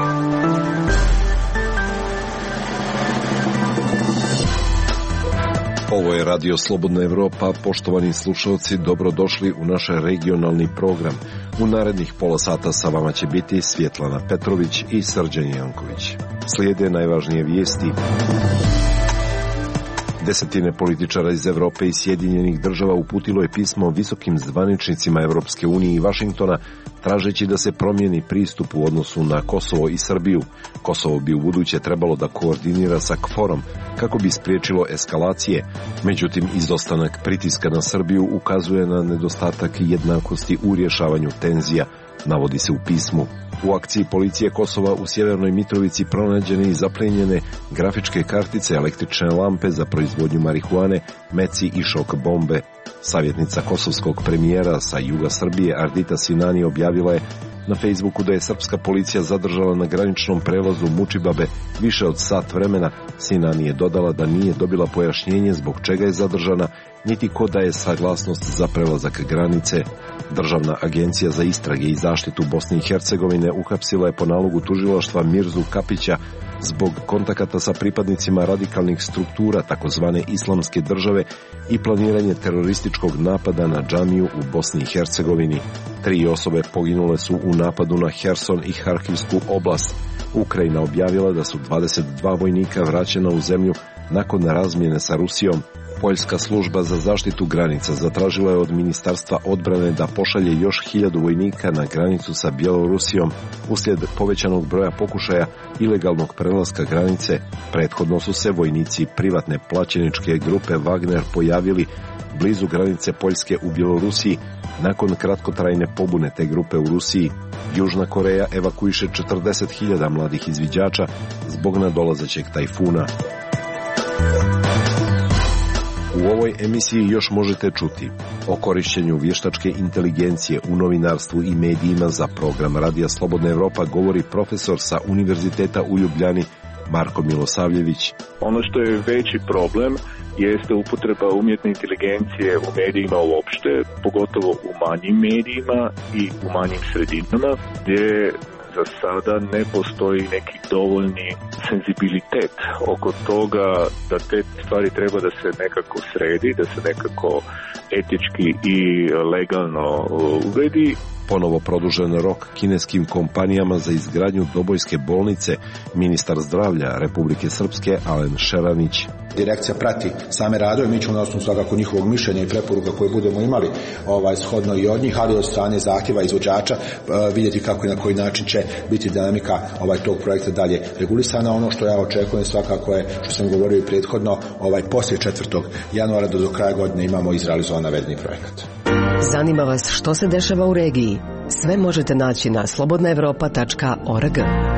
Ovo je Radio Slobodna Evropa. Poštovani slušalci, dobrodošli u naš regionalni program. U narednih pola sata sa vama će biti Svjetlana Petrović i Srđan Janković. Slijede najvažnije vijesti. Desetine političara iz Evrope i Sjedinjenih država uputilo je pismo visokim zvaničnicima Evropske unije i Vašingtona, tražeći da se promijeni pristup u odnosu na Kosovo i Srbiju. Kosovo bi ubuduće trebalo da koordinira sa KFOR-om kako bi spriječilo eskalacije. Međutim, izostanak pritiska na Srbiju ukazuje na nedostatak jednakosti u rješavanju tenzija, navodi se u pismu. U akciji policije Kosova u Sjevernoj Mitrovici pronađene i zaplijenjene grafičke kartice, električne lampe za proizvodnju marihuane, meci i šok bombe. Savjetnica kosovskog premijera sa juga Srbije Ardita Sinani objavila je na Facebooku da je srpska policija zadržala na graničnom prelazu Mučibabe više od sat vremena. Sinani je dodala da nije dobila pojašnjenje zbog čega je zadržana, niti ko daje saglasnost za prelazak granice. Državna agencija za istrage i zaštitu Bosne i Hercegovine uhapsila je po nalogu tužilaštva Mirzu Kapića zbog kontakata sa pripadnicima radikalnih struktura takozvane Islamske države i planiranje terorističkog napada na džamiju u Bosni i Hercegovini. 3 osobe poginule su u napadu na Herson i Harkivsku oblast. Ukrajina objavila da su 22 vojnika vraćena u zemlju nakon razmjene sa Rusijom. Poljska služba za zaštitu granica zatražila je od Ministarstva odbrane da pošalje još 1000 vojnika na granicu sa Bjelorusijom uslijed povećanog broja pokušaja ilegalnog prelaska granice. Prethodno su se vojnici privatne plaćeničke grupe Wagner pojavili blizu granice Poljske u Bjelorusiji nakon kratkotrajne pobune te grupe u Rusiji. Južna Koreja evakuiše 40.000 mladih izviđača zbog nadolazećeg tajfuna. U ovoj emisiji još možete čuti o korišćenju vještačke inteligencije u novinarstvu i medijima. Za program Radija Slobodna Evropa govori profesor sa Univerziteta u Ljubljani Marko Milosavljević. Ono što je veći problem jeste upotreba umjetne inteligencije u medijima uopšte, pogotovo u manjim medijima i u manjim sredinama, gdje za sada ne postoji neki dovoljni senzibilitet oko toga da te stvari treba da se nekako sredi, da se nekako etički i legalno uredi. Ponovo produžen rok kineskim kompanijama za izgradnju Dobojske bolnice. Ministar zdravlja Republike Srpske Alen Šeranić. Direkcija prati same radove, mi ćemo na osnovu svakako njihovog mišljenja i preporuka koje budemo imali shodno i od njih, ali od strane zahtjeva izvođača vidjeti kako i na koji način će biti dinamika tog projekta dalje regulisana. Ono što ja očekujem svakako je, što sam govorio i prethodno, poslije 4. januara do kraja godine imamo izrealizovan navedeni projekat. Zanima vas što se dešava u regiji? Sve možete naći na slobodnaevropa.org.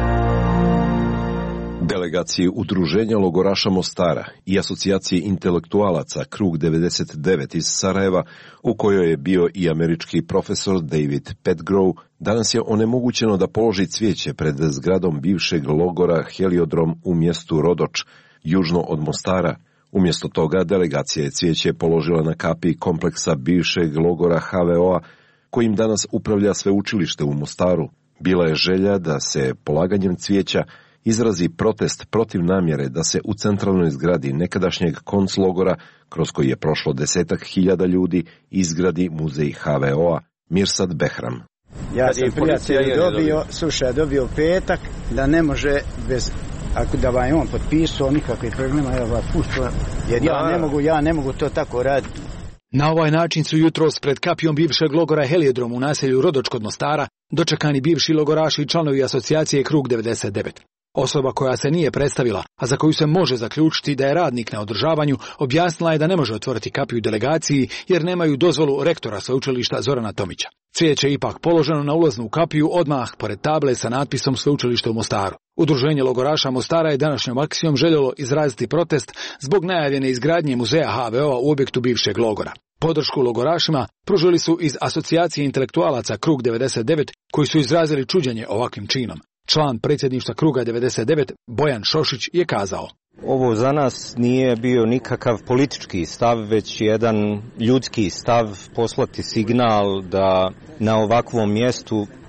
Delegaciji Udruženja logoraša Mostara i Asocijacije intelektualaca Krug 99 iz Sarajeva, u kojoj je bio i američki profesor David Petgrove, danas je onemogućeno da položi cvijeće pred zgradom bivšeg logora Heliodrom u mjestu Rodoč, južno od Mostara. Umjesto toga, delegacija je cvijeće položila na kapiji kompleksa bivšeg logora HVO-a, kojim danas upravlja sveučilište u Mostaru. Bila je želja da se polaganjem cvijeća izrazi protest protiv namjere da se u centralnoj zgradi nekadašnjeg konclogora, kroz koji je prošlo 10.000 ljudi, izgradi muzej HVO-a. Mirsad Behram. Ja sam prijatelj dobio petak da ne može bez, ako da vam je on potpisao nikakve problema, jer ja ne mogu to tako raditi. Na ovaj način su jutros pred kapijom bivšeg logora Heliodrom u naselju Rodoč kod Mostara dočekani bivši logoraši i članovi asocijacije Krug 99. Osoba koja se nije predstavila, a za koju se može zaključiti da je radnik na održavanju, objasnila je da ne može otvoriti kapiju delegaciji jer nemaju dozvolu rektora sveučilišta Zorana Tomića. Cvijeće je ipak položeno na ulaznu kapiju odmah pored table sa natpisom Sveučilište u Mostaru. Udruženje logoraša Mostara je današnjom akcijom željelo izraziti protest zbog najavljene izgradnje muzeja HVO-a u objektu bivšeg logora. Podršku logorašima pružili su iz Asocijacije intelektualaca Krug 99, koji su izrazili čuđenje ovakvim činom. Član predsjedništva Kruga 99, Bojan Šošić, je kazao: Ovo za nas nije bio nikakav politički stav, već jedan ljudski stav, poslati signal da na ovakvom mjestu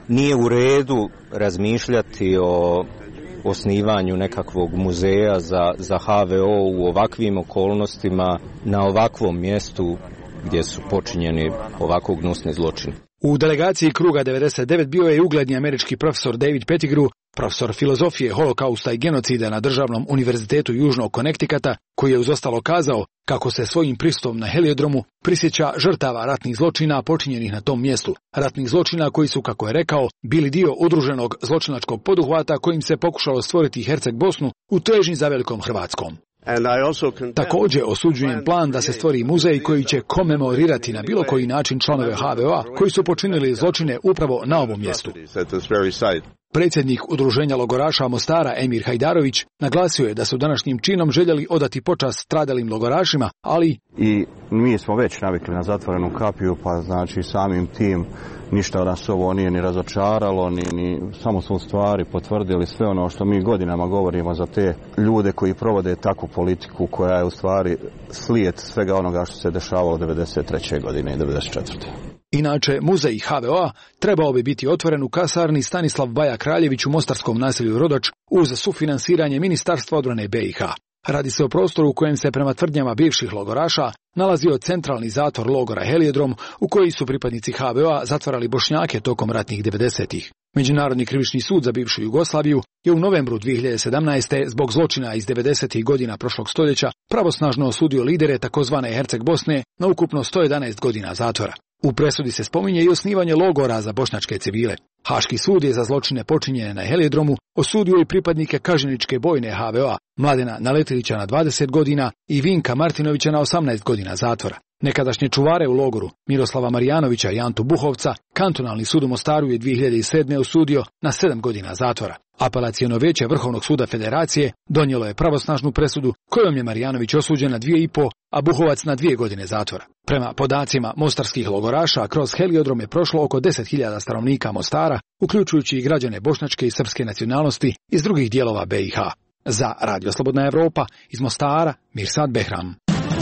nije u redu razmišljati o osnivanju nekakvog muzeja za HVO u ovakvim okolnostima, na ovakvom mjestu gdje su počinjeni ovako gnusni zločini. U delegaciji Kruga 99 bio je ugledni američki profesor David Pettigrew, profesor filozofije holokausta i genocida na Državnom univerzitetu Južnog Connecticuta, koji je uz ostalo kazao kako se svojim prisustvom na heliodromu prisjeća žrtava ratnih zločina počinjenih na tom mjestu. Ratnih zločina koji su, kako je rekao, bili dio udruženog zločinačkog poduhvata kojim se pokušalo stvoriti Herceg Bosnu u težnji za velikom Hrvatskom. Također osuđujem plan da se stvori muzej koji će komemorirati na bilo koji način članove HVO-a koji su počinili zločine upravo na ovom mjestu. Predsjednik udruženja logoraša Mostara Emir Hajdarović naglasio je da su današnjim činom željeli odati počast stradalim logorašima, ali i mi smo već navikli na zatvorenu kapiju, pa znači samim tim ništa nas ovo nije ni razočaralo, ni samo su stvari potvrdili sve ono što mi godinama govorimo za te ljude koji provode takvu politiku koja je u stvari slijed svega onoga što se dešavalo 93. godine i 94. Inače, muzej HVO-a trebao bi biti otvoren u kasarni Stanislav Baja Kraljević u mostarskom naselju Rodoč uz sufinansiranje Ministarstva odbrane BiH. Radi se o prostoru u kojem se prema tvrdnjama bivših logoraša nalazio centralni zatvor logora Heliodrom u koji su pripadnici HVO-a zatvarali Bošnjake tokom ratnih 90-ih. Međunarodni krivični sud za bivšu Jugoslaviju je u novembru 2017. zbog zločina iz 90-ih godina prošlog stoljeća pravosnažno osudio lidere takozvane Herceg Bosne na ukupno 111 godina zatvora. U presudi se spominje i osnivanje logora za bošnjačke civile. Haški sud je za zločine počinjene na Heliodromu osudio i pripadnike kažnjeničke bojne HVO-a, Mladena Naletilića na 20 godina i Vinka Martinovića na 18 godina zatvora. Nekadašnje čuvare u logoru Miroslava Marijanovića i Antu Buhovca kantonalni sud u Mostaru je 2007. osudio na 7 godina zatvora. Apelaciono vijeće Vrhovnog suda Federacije donijelo je pravosnažnu presudu kojom je Marijanović osuđen na 2,5, a Buhovac na 2 godine zatvora. Prema podacima mostarskih logoraša, kroz Heliodrom je prošlo oko 10.000 stanovnika Mostara, uključujući i građane bošnjačke i srpske nacionalnosti iz drugih dijelova BiH. Za Radio Slobodna Evropa iz Mostara, Mirsad Behram.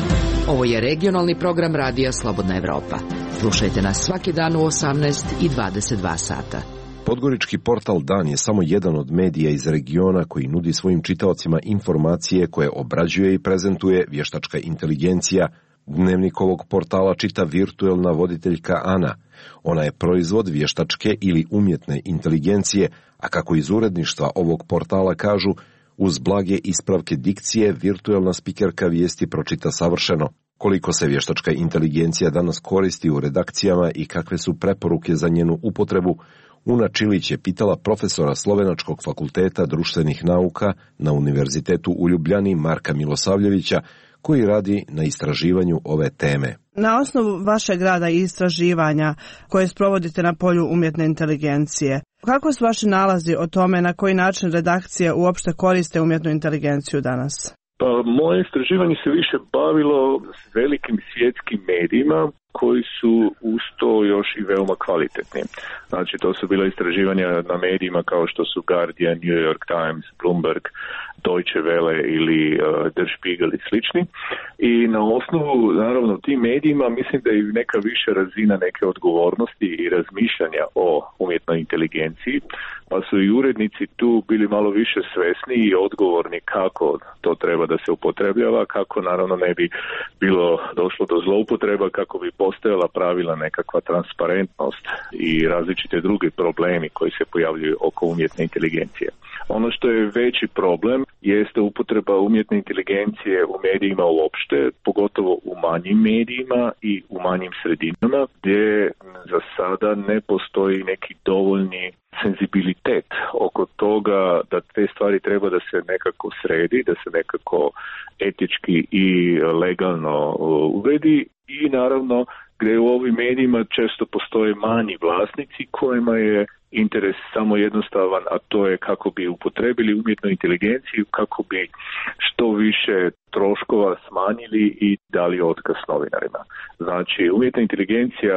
Ovo je regionalni program Radija Slobodna Evropa. Slušajte nas svaki dan u 18 i 22 sata. Podgorički portal Dan je samo jedan od medija iz regiona koji nudi svojim čitaocima informacije koje obrađuje i prezentuje vještačka inteligencija. Dnevnik ovog portala čita virtuelna voditeljka Ana. Ona je proizvod vještačke ili umjetne inteligencije, a kako iz uredništva ovog portala kažu, uz blage ispravke dikcije, virtuelna spikerka vijesti pročita savršeno. Koliko se vještačka inteligencija danas koristi u redakcijama i kakve su preporuke za njenu upotrebu, Una Čilić je pitala profesora Slovenačkog fakulteta društvenih nauka na Univerzitetu u Ljubljani Marka Milosavljevića, koji radi na istraživanju ove teme. Na osnovu vašeg rada i istraživanja koje sprovodite na polju umjetne inteligencije, kako su vaši nalazi o tome na koji način redakcije uopšte koriste umjetnu inteligenciju danas? Pa, moje istraživanje se više bavilo s velikim svjetskim medijima koji su uz to još i veoma kvalitetni. Znači, to su bila istraživanja na medijima kao što su Guardian, New York Times, Bloomberg, Deutsche Welle ili Der Spiegel i slični. I na osnovu, naravno, tim medijima mislim da je neka više razina neke odgovornosti i razmišljanja o umjetnoj inteligenciji, pa su i urednici tu bili malo više svesni i odgovorni kako to treba da se upotrebljava, kako naravno ne bi bilo došlo do zloupotreba, kako bi postojala pravila nekakva transparentnost i različite druge problemi koji se pojavljuju oko umjetne inteligencije. Ono što je veći problem jeste upotreba umjetne inteligencije u medijima uopšte, pogotovo u manjim medijima i u manjim sredinama gdje za sada ne postoji neki dovoljni senzibilitet oko toga da te stvari treba da se nekako sredi, da se nekako etički i legalno uredi i naravno gdje u ovim medijima često postoje manji vlasnici kojima je interes samo jednostavan, a to je kako bi upotrebili umjetnu inteligenciju, kako bi što više troškova smanjili i dali otkaz novinarima. Znači, umjetna inteligencija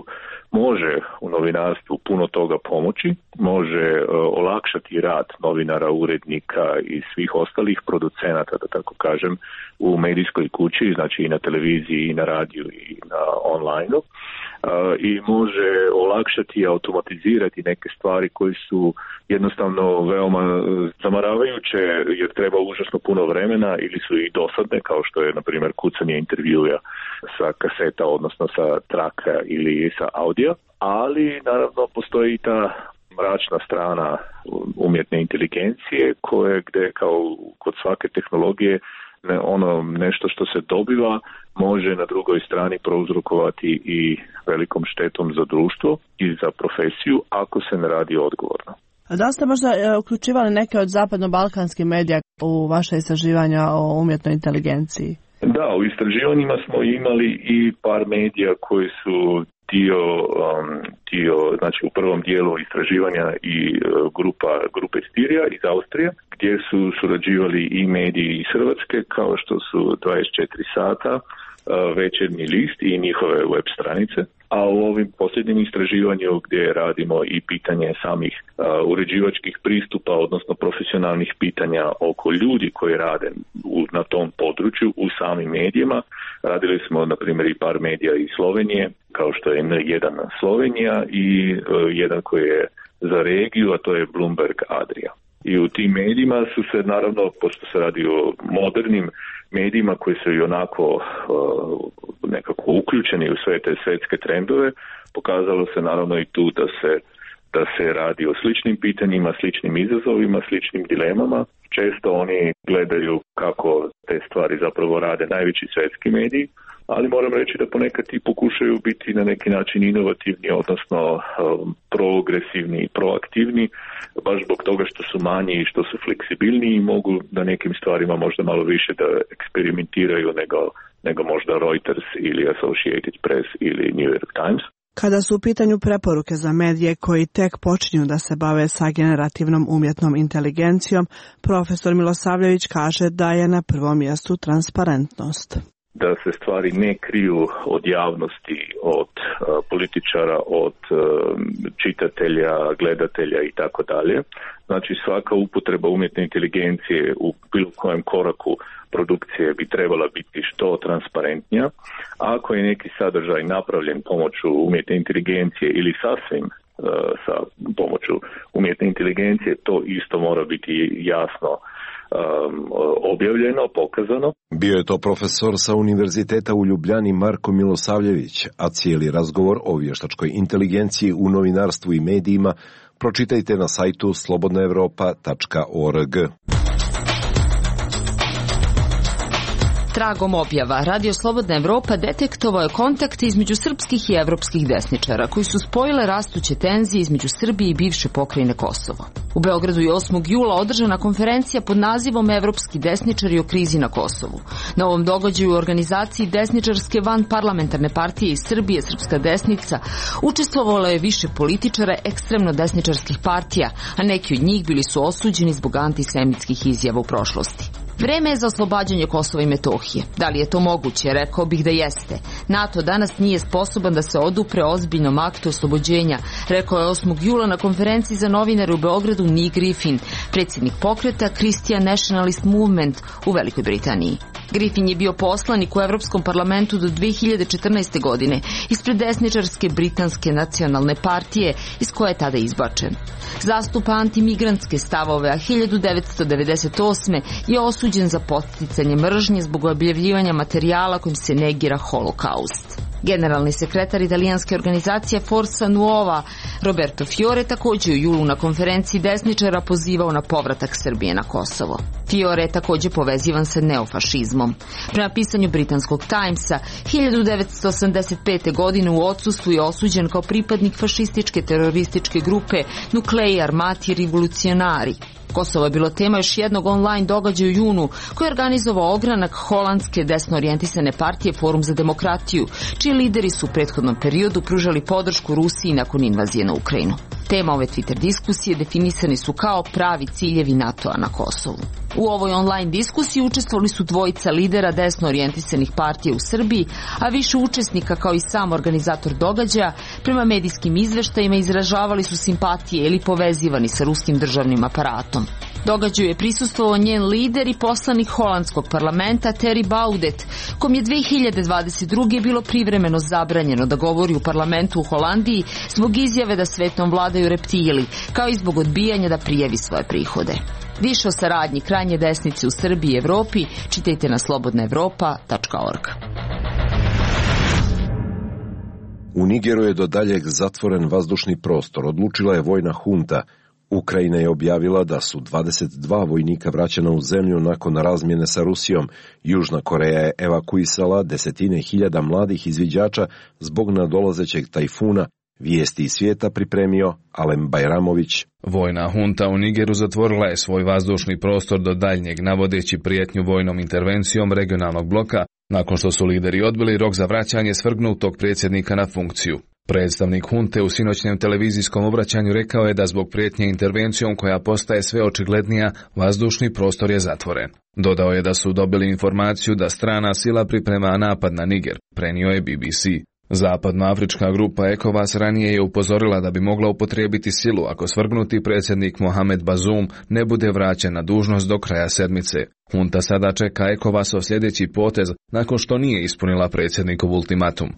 može u novinarstvu puno toga pomoći, može olakšati rad novinara, urednika i svih ostalih producenata, da tako kažem, u medijskoj kući, znači i na televiziji, i na radiju, i na online-u. i može olakšati i automatizirati neke stvari koje su jednostavno veoma zamaravajuće jer treba užasno puno vremena ili su i dosadne, kao što je na primjer kucanje intervjuja sa kaseta, odnosno sa traka ili sa audio, ali naravno postoji i ta mračna strana umjetne inteligencije koje gdje kao kod svake tehnologije nešto što se dobiva može na drugoj strani prouzrokovati i velikom štetom za društvo i za profesiju ako se ne radi odgovorno. Da ste možda uključivali neke od zapadno-balkanskih medija u vaše istraživanja o umjetnoj inteligenciji? Da, u istraživanjima smo imali i par medija koji su dio, znači u prvom dijelu istraživanja i grupe Stirija iz Austrije, gdje su surađivali i mediji iz Hrvatske kao što su 24 sata, Večernji list i njihove web stranice. A u ovim posljednjim istraživanju gdje radimo i pitanje samih uređivačkih pristupa, odnosno profesionalnih pitanja oko ljudi koji rade na tom području u samim medijima, radili smo na primjer i par medija iz Slovenije, kao što je N1 Slovenija i jedan koji je za regiju, a to je Bloomberg Adria. I u tim medijima su se naravno, pošto se radi o modernim medijima koji su i onako nekako uključeni u sve te svjetske trendove, pokazalo se naravno i tu da se radi o sličnim pitanjima, sličnim izazovima, sličnim dilemama. Često oni gledaju kako te stvari zapravo rade najveći svjetski mediji, ali moram reći da ponekad i pokušaju biti na neki način inovativni, odnosno progresivni i proaktivni, baš zbog toga što su manji i što su fleksibilniji i mogu na nekim stvarima možda malo više da eksperimentiraju nego možda Reuters ili Associated Press ili New York Times. Kada su u pitanju preporuke za medije koji tek počinju da se bave sa generativnom umjetnom inteligencijom, profesor Milosavljević kaže da je na prvom mjestu transparentnost. Da se stvari ne kriju od javnosti, od političara, od čitatelja, gledatelja i tako dalje. Znači svaka upotreba umjetne inteligencije u bilo kojem koraku produkcije bi trebala biti što transparentnija. A ako je neki sadržaj napravljen pomoću umjetne inteligencije ili sasvim sa pomoću umjetne inteligencije, to isto mora biti jasno objavljeno, pokazano. Bio je to profesor sa Univerziteta u Ljubljani Marko Milosavljević, a cijeli razgovor o vještačkoj inteligenciji u novinarstvu i medijima pročitajte na sajtu slobodnaevropa.org. Tragom objava, Radio Slobodna Evropa detektovao je kontakt između srpskih i evropskih desničara, koji su spojile rastuće tenzije između Srbije i bivše pokrajine Kosovo. U Beogradu je 8. jula održana konferencija pod nazivom Evropski desničari o krizi na Kosovu. Na ovom događaju u organizaciji desničarske vanparlamentarne partije iz Srbije, Srpska desnica, učestvovalo je više političara ekstremno desničarskih partija, a neki od njih bili su osuđeni zbog antisemitskih izjava u prošlosti. Vreme je za oslobađanje Kosova i Metohije. Da li je to moguće? Rekao bih da jeste. NATO danas nije sposoban da se odupre ozbiljnom aktu oslobođenja, rekao je 8. jula na konferenciji za novinare u Beogradu Nick Griffin, predsjednik pokreta Christian Nationalist Movement u Velikoj Britaniji. Griffin je bio poslanik u Evropskom parlamentu do 2014. godine ispred desničarske britanske nacionalne partije iz koje je tada izbačen. Zastupa antimigrantske stavove, a 1998. je osuđen za podsticanje mržnje zbog objavljivanja materijala kojim se negira holokaust. Generalni sekretar italijanske organizacije Forza Nuova Roberto Fiore također u julu na konferenciji desničara pozivao na povratak Srbije na Kosovo. Fiore je također povezivan sa neofašizmom. Prema pisanju britanskog Timesa, 1985. godine u odsustvu je osuđen kao pripadnik fašističke terorističke grupe Nuclei Armati Rivolucionari. Kosovo je bilo tema još jednog online događaja u junu koji je organizovao ogranak holandske desno orijentisane partije Forum za demokratiju, čiji lideri su u prethodnom periodu pružali podršku Rusiji nakon invazije na Ukrajinu. Tema ove Twitter diskusije definisani su kao pravi ciljevi NATO-a na Kosovu. U ovoj online diskusiji učestvovali su dvojica lidera desno orijentisanih partija u Srbiji, a više učesnika kao i sam organizator događaja prema medijskim izveštajima izražavali su simpatije ili povezivani sa ruskim državnim aparatom. Događaju je prisustvovao njen lider i poslanik holandskog parlamenta Thierry Baudet, kom je 2022. bilo privremeno zabranjeno da govori u parlamentu u Holandiji zbog izjave da svetom vladaju reptili, kao i zbog odbijanja da prijavi svoje prihode. Više o saradnji krajnje desnice u Srbiji i Evropi čitajte na slobodnaevropa.org. U Nigeru je do daljeg zatvoren vazdušni prostor. Odlučila je vojna hunta. Ukrajina je objavila da su 22 vojnika vraćena u zemlju nakon razmjene sa Rusijom. Južna Koreja je evakuisala desetine hiljada mladih izviđača zbog nadolazećeg tajfuna. Vijesti iz svijeta pripremio Alem Bajramović. Vojna hunta u Nigeru zatvorila je svoj vazdušni prostor do daljnjeg navodeći prijetnju vojnom intervencijom regionalnog bloka nakon što su lideri odbili rok za vraćanje svrgnutog predsjednika na funkciju. Predstavnik hunte u sinoćnjem televizijskom obraćanju rekao je da zbog prijetnje intervencijom koja postaje sve očiglednija, vazdušni prostor je zatvoren. Dodao je da su dobili informaciju da strana sila priprema napad na Niger, prenio je BBC. Zapadnoafrička grupa ECOWAS ranije je upozorila da bi mogla upotrijebiti silu ako svrgnuti predsjednik Mohamed Bazoum ne bude vraćen na dužnost do kraja sedmice. Hunta sada čeka ECOWASov sljedeći potez nakon što nije ispunila predsjednikov ultimatum.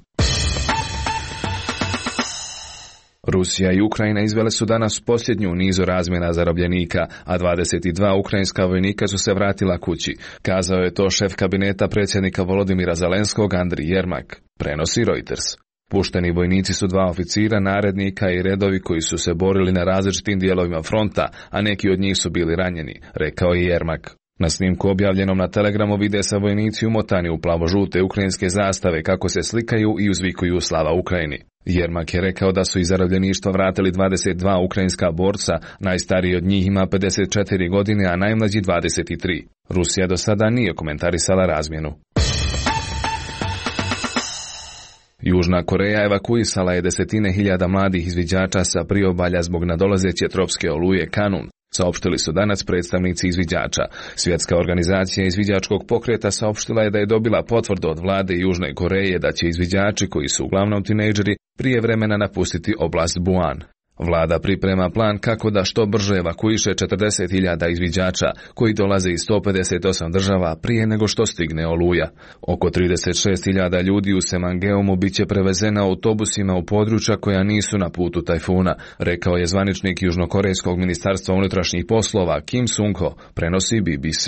Rusija i Ukrajina izvele su danas posljednju nizu razmjena zarobljenika, a 22 ukrajinska vojnika su se vratila kući. Kazao je to šef kabineta predsjednika Volodimira Zelenskog Andrij Jermak, prenosi Reuters. Pušteni vojnici su 2 oficira, narednika i redovi koji su se borili na različitim dijelovima fronta, a neki od njih su bili ranjeni, rekao je Jermak. Na snimku objavljenom na Telegramu vide se vojnici umotani u plavo-žute ukrajinske zastave kako se slikaju i uzvikuju slava Ukrajini. Jermak je rekao da su iz zarobljeništva vratili 22 ukrajinska borca, najstariji od njih ima 54 godine, a najmlađi 23. Rusija do sada nije komentarisala razmjenu. Južna Koreja evakuisala je desetine hiljada mladih izviđača sa priobalja zbog nadolazeće tropske oluje Kanun, saopštili su danas predstavnici izviđača. Svjetska organizacija izviđačkog pokreta saopštila je da je dobila potvrdu od vlade Južne Koreje da će izviđači, koji su uglavnom tinejdžeri, prije vremena napustiti oblast Buan. Vlada priprema plan kako da što brže evakuiše 40.000 izviđača koji dolaze iz 158 država prije nego što stigne oluja. Oko 36.000 ljudi u Semangeumu bit će prevezena autobusima u područja koja nisu na putu tajfuna, rekao je zvaničnik Južnokorejskog ministarstva unutrašnjih poslova Kim Sung-ho, prenosi BBC.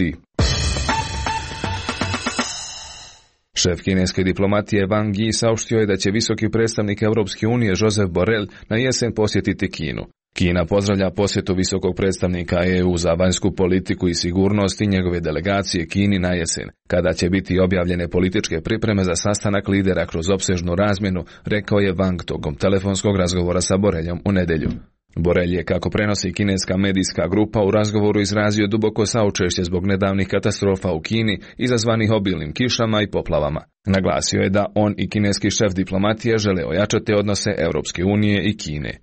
Šef kineske diplomatije Wang Yi saopštio je da će visoki predstavnik Europske unije Josep Borrell na jesen posjetiti Kinu. Kina pozdravlja posjetu visokog predstavnika EU za vanjsku politiku i sigurnost i njegove delegacije Kini na jesen, kada će biti objavljene političke pripreme za sastanak lidera kroz opsežnu razmjenu, rekao je Wang tokom telefonskog razgovora sa Borrellom u nedjelju. Borrell je, kako prenosi kineska medijska grupa, u razgovoru izrazio duboko saučešće zbog nedavnih katastrofa u Kini izazvanih obilnim kišama i poplavama. Naglasio je da on i kineski šef diplomatije žele ojačati odnose Europske unije i Kine.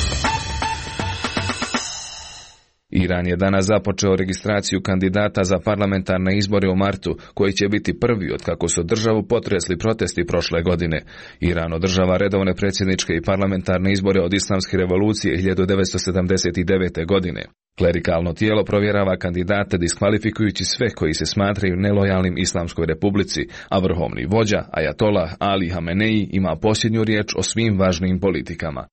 Iran je danas započeo registraciju kandidata za parlamentarne izbore u martu, koji će biti prvi od kako su državu potresli protesti prošle godine. Iran održava redovne predsjedničke i parlamentarne izbore od islamske revolucije 1979. godine. Klerikalno tijelo provjerava kandidate diskvalifikujući sve koji se smatraju nelojalnim Islamskoj republici, a vrhovni vođa, Ajatolah Ali Hamenei, ima posljednju riječ o svim važnim politikama.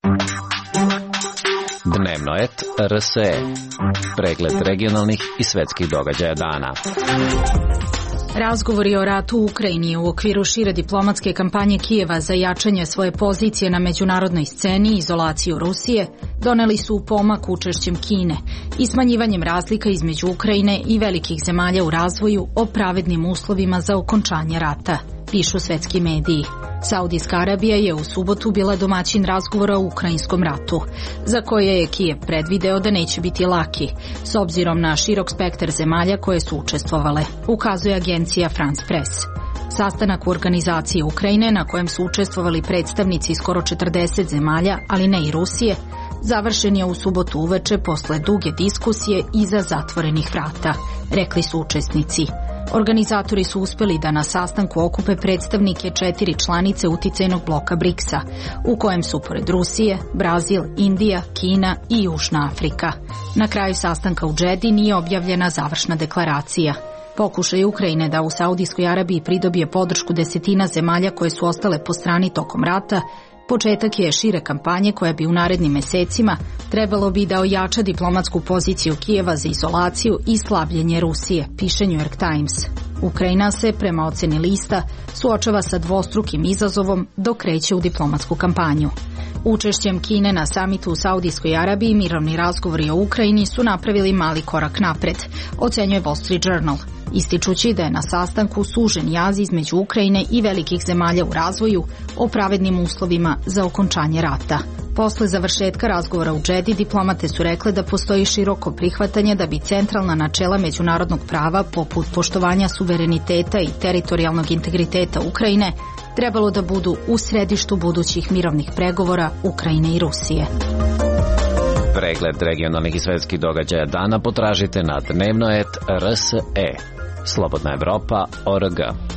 Dnevno et RSE. Pregled regionalnih i svjetskih događaja dana. Razgovori o ratu u Ukrajini u okviru šire diplomatske kampanje Kijeva za jačanje svoje pozicije na međunarodnoj sceni i izolaciju Rusije doneli su pomak učešćem Kine i smanjivanjem razlika između Ukrajine i velikih zemalja u razvoju o pravednim uslovima za okončanje rata, pišu svetski mediji. Saudijska Arabija je u subotu bila domaćin razgovora o ukrajinskom ratu, za koje je Kijev predvideo da neće biti laki, s obzirom na širok spektar zemalja koje su učestvovale, ukazuje agencija France Press. Sastanak u organizaciji Ukrajine, na kojem su učestvovali predstavnici skoro 40 zemalja, ali ne i Rusije, završen je u subotu uveče posle duge diskusije iza zatvorenih vrata, rekli su učesnici. Organizatori su uspeli da na sastanku okupe predstavnike 4 članice uticajnog bloka BRICS-a, u kojem su pored Rusije, Brazil, Indija, Kina i Južna Afrika. Na kraju sastanka u Džedi nije objavljena završna deklaracija. Pokušaj Ukrajine da u Saudijskoj Arabiji pridobije podršku desetina zemalja koje su ostale po strani tokom rata, početak je šire kampanje koja bi u narednim mesecima trebalo bi da ojača diplomatsku poziciju Kijeva za izolaciju i slabljenje Rusije, piše New York Times. Ukrajina se, prema oceni lista, suočava sa dvostrukim izazovom dok kreće u diplomatsku kampanju. Učešćem Kine na samitu u Saudijskoj Arabiji mirovni razgovori o Ukrajini su napravili mali korak napred, ocenjuje Wall Street Journal, ističući da je na sastanku sužen jaz između Ukrajine i velikih zemalja u razvoju o pravednim uslovima za okončanje rata. Posle završetka razgovora u Džedi, diplomate su rekle da postoji široko prihvatanje da bi centralna načela međunarodnog prava, poput poštovanja suvereniteta i teritorijalnog integriteta Ukrajine, trebalo da budu u središtu budućih mirovnih pregovora Ukrajine i Rusije. Pregled regionalnih i svetskih događaja dana potražite na dnevnoet.rse. Slobodna Evropa.org.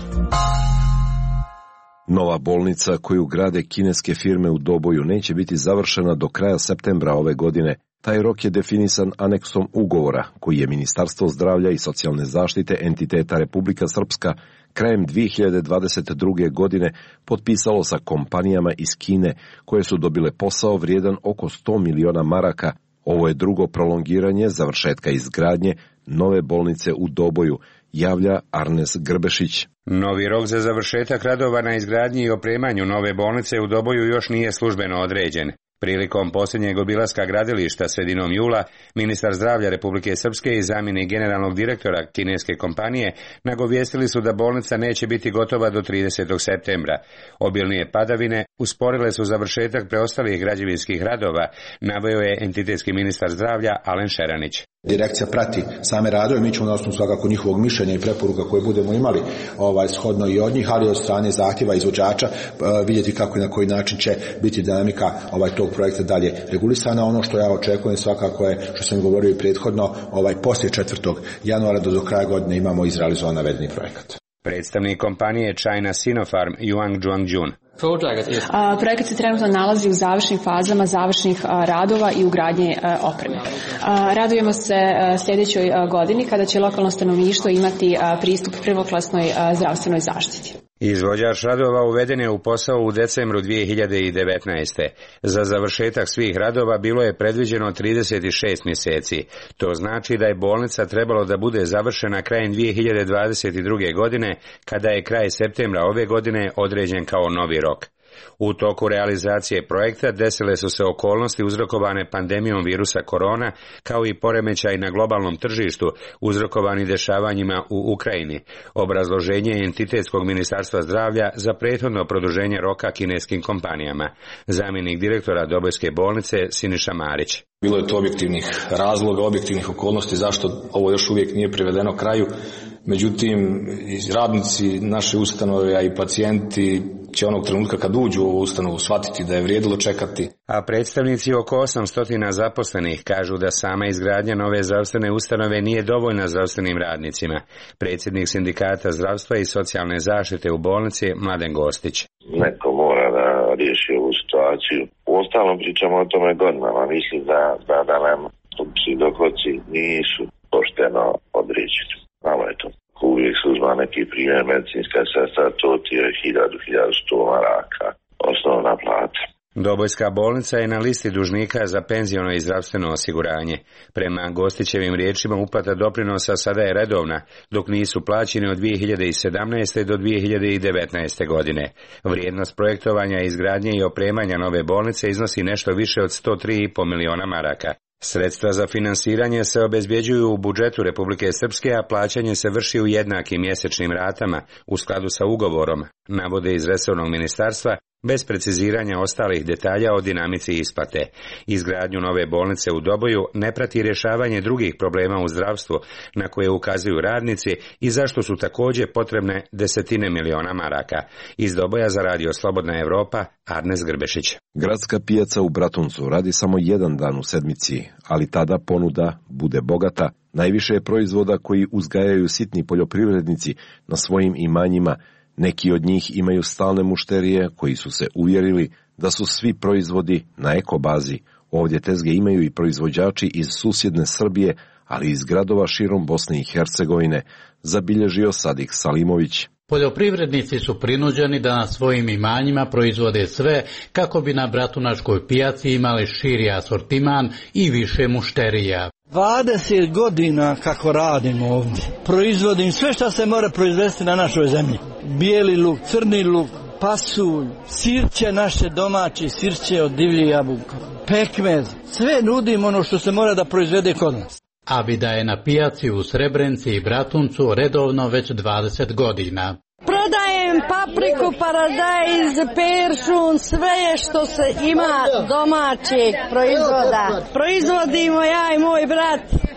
Nova bolnica koju grade kineske firme u Doboju neće biti završena do kraja septembra ove godine. Taj rok je definisan aneksom ugovora koji je Ministarstvo zdravlja i socijalne zaštite entiteta Republika Srpska krajem 2022. godine potpisalo sa kompanijama iz Kine koje su dobile posao vrijedan oko 100 miliona maraka. Ovo je drugo prolongiranje završetka izgradnje nove bolnice u Doboju, javlja Arnes Grbešić. Novi rok za završetak radova na izgradnji i opremanju nove bolnice u Doboju još nije službeno određen. Prilikom posljednjeg obilaska gradilišta sredinom jula, ministar zdravlja Republike Srpske i zamjenik generalnog direktora kineske kompanije nagovijestili su da bolnica neće biti gotova do 30. septembra. Obilnije padavine usporile su završetak preostalih građevinskih radova, naveo je entitetski ministar zdravlja Alen Šeranić. Direkcija prati same radove, mi ćemo na osnovu svakako njihovog mišljenja i preporuka koje budemo imali shodno i od njih, ali od strane zahtjeva izvođača vidjeti kako i na koji način će biti dinamika tog projekta dalje regulisana. Ono što ja očekujem svakako je, što sam govorio i prethodno, poslije 4. januara do kraja godine imamo izrealizovan navedeni projekat. Predstavnik kompanije China Sinopharm Yuang Zhuangjun. Projekat se trenutno nalazi u završnim fazama završnih radova i ugradnje opreme. Radujemo se sljedećoj godini kada će lokalno stanovništvo imati pristup prvoklasnoj zdravstvenoj zaštiti. Izvođač radova uveden je u posao u decembru 2019. Za završetak svih radova bilo je predviđeno 36 mjeseci. To znači da je bolnica trebalo da bude završena krajem 2022. godine, kada je kraj septembra ove godine određen kao novi rok. U toku realizacije projekta desile su se okolnosti uzrokovane pandemijom virusa korona, kao i poremećaj na globalnom tržištu uzrokovani dešavanjima u Ukrajini. Obrazloženje entitetskog ministarstva zdravlja za prethodno produženje roka kineskim kompanijama. Zamjenik direktora Dobojske bolnice Siniša Marić. Bilo je to objektivnih razloga, objektivnih okolnosti zašto ovo još uvijek nije privedeno kraju. Međutim, radnici naše ustanove, a i pacijenti će onog trenutka kad uđu u ovu ustanovu shvatiti da je vrijedilo čekati. A predstavnici oko 800 zaposlenih kažu da sama izgradnja nove zdravstvene ustanove nije dovoljna zdravstvenim radnicima. Predsjednik sindikata zdravstva i socijalne zaštite u bolnici Mladen Gostić. Neko mora da riješi ovu situaciju. U ostalom pričamo o tome godinama. Mislim da nam dohodci nisu pošteno određeni. Malo je to. Uvijek se uzma neki primjer, medicinska sestra, to ti je 1000-1100 maraka, osnovna plata. Dobojska bolnica je na listi dužnika za penziono i zdravstveno osiguranje. Prema Gostićevim riječima uplata doprinosa sada je redovna, dok nisu plaćeni od 2017. do 2019. godine. Vrijednost projektovanja, izgradnje i opremanja nove bolnice iznosi nešto više od 103,5 miliona maraka. Sredstva za finansiranje se obezbjeđuju u budžetu Republike Srpske, a plaćanje se vrši u jednakim mjesečnim ratama u skladu sa ugovorom, navode iz resornog ministarstva, bez preciziranja ostalih detalja o dinamici isplate. Izgradnju nove bolnice u Doboju ne prati rješavanje drugih problema u zdravstvu na koje ukazuju radnici i zašto su također potrebne desetine miliona maraka. Iz Doboja za Radio Slobodna Evropa, Arnes Grbešić. Gradska pijaca u Bratuncu radi samo jedan dan u sedmici, ali tada ponuda bude bogata. Najviše je proizvoda koji uzgajaju sitni poljoprivrednici na svojim imanjima. Neki od njih imaju stalne mušterije koji su se uvjerili da su svi proizvodi na ekobazi. Ovdje tezge imaju i proizvođači iz susjedne Srbije, ali iz gradova širom Bosne i Hercegovine, zabilježio Sadik Salimović. Poljoprivrednici su prinuđeni da na svojim imanjima proizvode sve kako bi na bratunačkoj pijaci imali širi asortiman i više mušterija. 20 godina kako radim ovdje. Proizvodim sve što se mora proizvesti na našoj zemlji. Bijeli luk, crni luk, pasulj, sirće naše domaće, sirće od divljih jabuka, pekmez. Sve nudim ono što se mora da proizvede kod nas. Abida je na pijaci u Srebrenici i Bratuncu redovno već 20 godina. Prodajem papriku, paradajz, peršun, sve što se ima domaćeg proizvoda. Proizvodimo ja i moj brat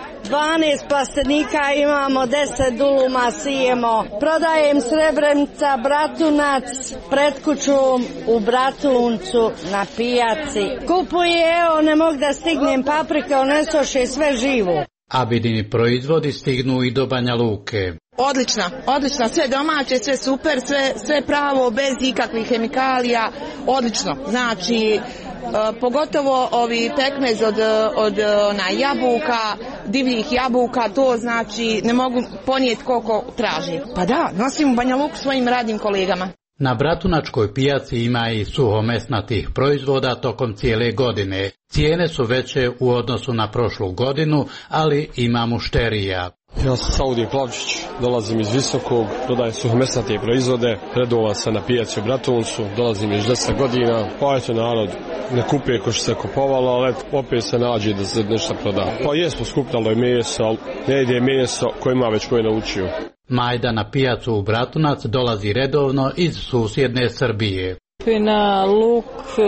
12 plastenika, imamo 10 duluma, sijemo. Prodajem Srebrenica, Bratunac, pred kućom u Bratuncu na pijaci. Kupuje, evo, ne mogu da stignem paprike, onesoše sve živo. Abidini proizvodi stignu i do Banja Luke. Odlična, sve domaće, sve super, sve pravo, bez ikakvih hemikalija, odlično. Znači, pogotovo ovi pekmez od jabuka, divljih jabuka, to znači ne mogu ponijeti koliko traži. Pa da, nosim u Banja Luku svojim radnim kolegama. Na bratunačkoj pijaci ima i suhomesnatih proizvoda tokom cijele godine. Cijene su veće u odnosu na prošlu godinu, ali ima mušterija. Ja sam Saudij Plavčić, dolazim iz Visokog, prodajem suhomesnate proizvode, redovan sam na pijaci u Bratuncu, dolazim iz 10 godina, pa eto narod ne kupuje ko što se kupovalo, ali opet se nađe da se nešto proda. Pa jesmo, skupnalo je meso, ali ne ide meso koje ima već koje naučio. Majda na pijacu u Bratunac dolazi redovno iz susjedne Srbije. Na luk,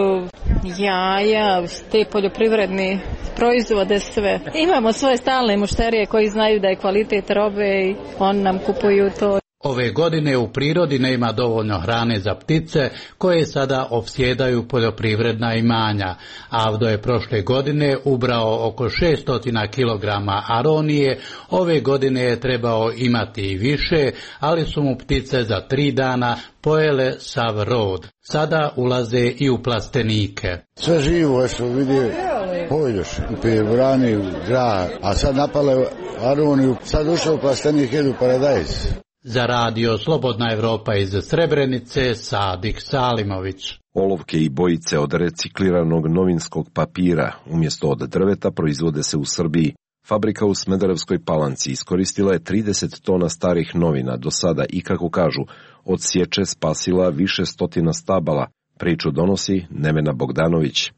jaja, te poljoprivredne proizvode, sve. Imamo svoje stalne mušterije koji znaju da je kvalitet robe i oni nam kupuju to. Ove godine u prirodi nema dovoljno hrane za ptice koje sada opsjedaju poljoprivredna imanja. Avdo je prošle godine ubrao oko 600 kg aronije, ove godine je trebao imati i više, ali su mu ptice za 3 dana pojele sav rod. Sada ulaze i u plastenike. Sve živo što vidio, pojdeš u pijevrani, u grah, a sad napale aroniju, sad ušao u plastenik, jedu paradajz. Za Radio Slobodna Evropa iz Srebrenice, Sadik Salimović. Olovke i bojice od recikliranog novinskog papira umjesto od drveta proizvode se u Srbiji. Fabrika u Smederevskoj Palanci iskoristila je 30 tona starih novina do sada i, kako kažu, od sječe spasila više stotina stabala. Priču donosi Nemena Bogdanović.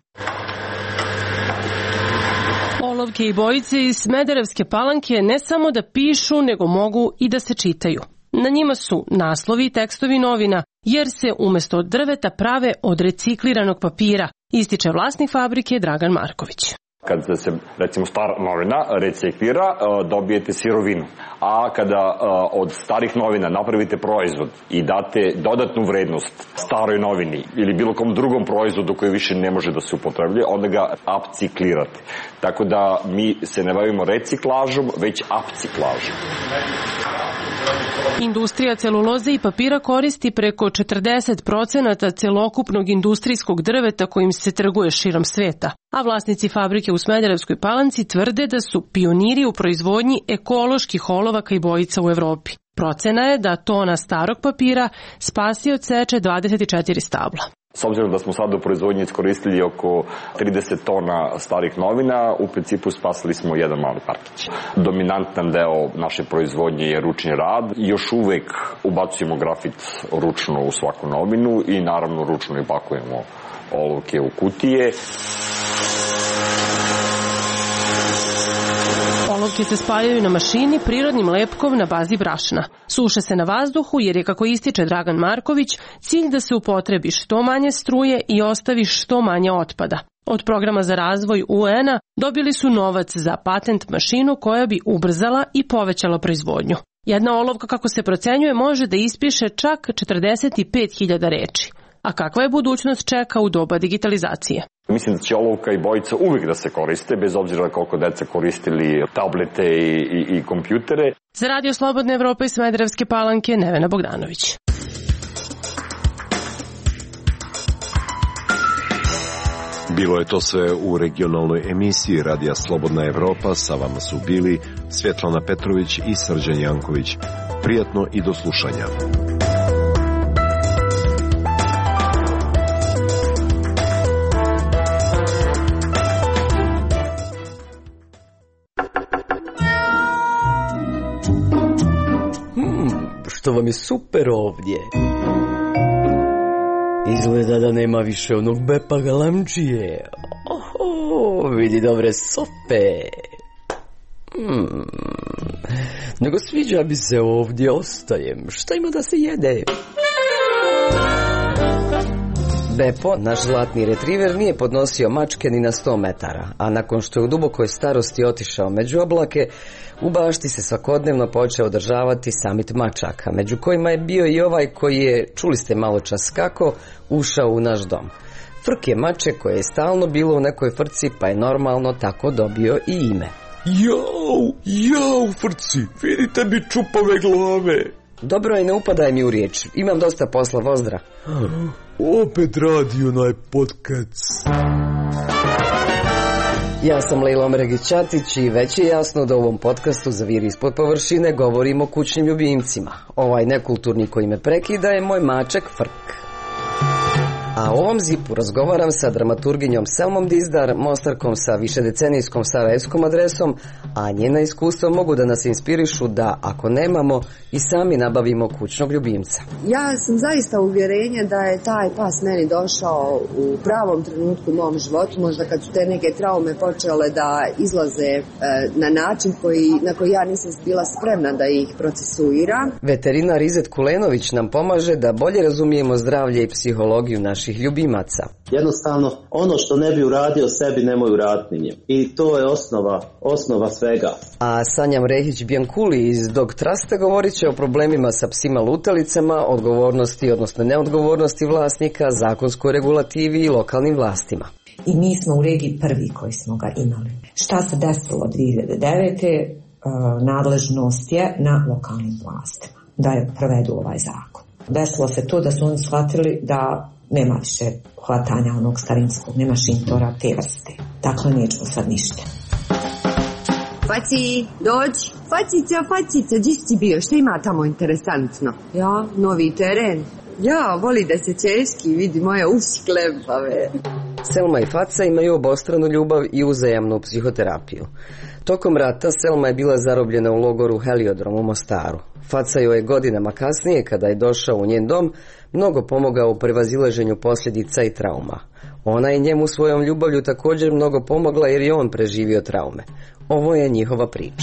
Olovke i bojice iz Smederevske Palanke ne samo da pišu, nego mogu i da se čitaju. Na njima su naslovi i tekstovi novina, jer se umjesto od drveta prave od recikliranog papira, ističe vlasnik fabrike Dragan Marković. Kad se, recimo, stara novina reciklira, dobijete sirovinu. A kada od starih novina napravite proizvod i date dodatnu vrednost staroj novini ili bilo kom drugom proizvodu koji više ne može da se upotrebljuje, onda ga upciklirate. Tako da mi se ne bavimo reciklažom, već upciklažom. Industrija celuloze i papira koristi preko 40% celokupnog industrijskog drveta kojim se trguje širom sveta, a vlasnici fabrike u Smederevskoj Palanci tvrde da su pioniri u proizvodnji ekoloških olovaka i bojica u Evropi. Procena je da tona starog papira spasi od seče 24 stabla. S obzirom da smo sad u proizvodnji iskoristili oko 30 tona starih novina, u principu spasili smo jedan mali parkić. Dominantan deo naše proizvodnje je ručni rad. Još uvek ubacujemo grafit ručno u svaku novinu i naravno ručno i pakujemo olovke u kutije. Olovke Olovke se spaljaju na mašini prirodnim lepkom na bazi brašna. Suše se na vazduhu jer je, kako ističe Dragan Marković, cilj da se upotrebi što manje struje i ostavi što manje otpada. Od programa za razvoj UN-a dobili su novac za patent mašinu koja bi ubrzala i povećala proizvodnju. Jedna olovka, kako se procenjuje, može da ispiše čak 45.000 reči. A kakva je budućnost čeka u doba digitalizacije? Mislim da će olovka i bojica uvijek da se koriste, bez obzira koliko deca koristili tablete i kompjutere. Za Radio Slobodna Evropa iz Smederevske Palanke, Nevena Bogdanović. Bilo je to sve u regionalnoj emisiji Radija Slobodna Evropa. Sa vama su bili Svjetlana Petrović i Srđan Janković. Prijatno i do slušanja. Što vam je super ovdje. Izgleda da nema više onog Bepa Galamđije. Oho, vidi dobre sope. Nego sviđa mi se ovdje, ostajem. Šta ima da se jede? Bepo, naš zlatni retriver, nije podnosio mačke ni na 100 metara, a nakon što je u dubokoj starosti otišao među oblake, u bašti se svakodnevno počeo održavati samit mačaka, među kojima je bio i ovaj koji je, čuli ste malo čas kako, ušao u naš dom. Frk je mače koje je stalno bilo u nekoj frci, pa je normalno tako dobio i ime. Jau, frci, vidite mi čupove glave. Dobro je, ne upadaj mi u riječ, imam dosta posla, vozdra. Opet radi onaj podcast. Ja sam Lejla Omeregić-Ćatić i već je jasno da u ovom podcastu za Vir ispod površine govorimo o kućnim ljubimcima. Ovaj nekulturni koji me prekida je moj mačak Frk. A u ovom zipu razgovaram sa dramaturginjom Selmom Dizdar, mostarkom sa višedecenijskom sarajevskom adresom, a njena iskustva mogu da nas inspirišu da, ako nemamo, i sami nabavimo kućnog ljubimca. Ja sam zaista uvjerenja da je taj pas meni došao u pravom trenutku u mom životu, možda kad su te neke traume počele da izlaze na način na koji ja nisam bila spremna da ih procesuiram. Veterinar Izet Kulenović nam pomaže da bolje razumijemo zdravlje i psihologiju naših ljubimaca. Jednostavno, ono što ne bi uradio sebi, nemoj uraditi njim. I to je osnova svega. A Sanja Mrehić-Bjankuli iz Dog Trusta govorit će o problemima sa psima lutalicama, odgovornosti, odnosno neodgovornosti vlasnika, zakonskoj regulativi i lokalnim vlastima. I mi smo u regiji prvi koji smo ga imali. Šta se desilo 2009. Nadležnost je na lokalnim vlastima da je provedu ovaj zakon. Desilo se to da su oni shvatili da nema više hvatanja onog starinskog, nema šintora te vrste. Dakle, nećemo sad ništa. Faci, dođi. Facica, gdje si bio? Što ima tamo interesantno? Ja, novi teren. Ja, voli da se češki, vidi moje uši klempave. Selma i Faca imaju obostranu ljubav i uzajamnu psihoterapiju. Tokom rata Selma je bila zarobljena u logoru Heliodrom u Mostaru. Faca joj je godinama kasnije, kada je došao u njen dom, mnogo pomogao u prevazilaženju posljedica i trauma. Ona je njemu svojom ljubavlju također mnogo pomogla jer je on preživio traume. Ovo je njihova priča.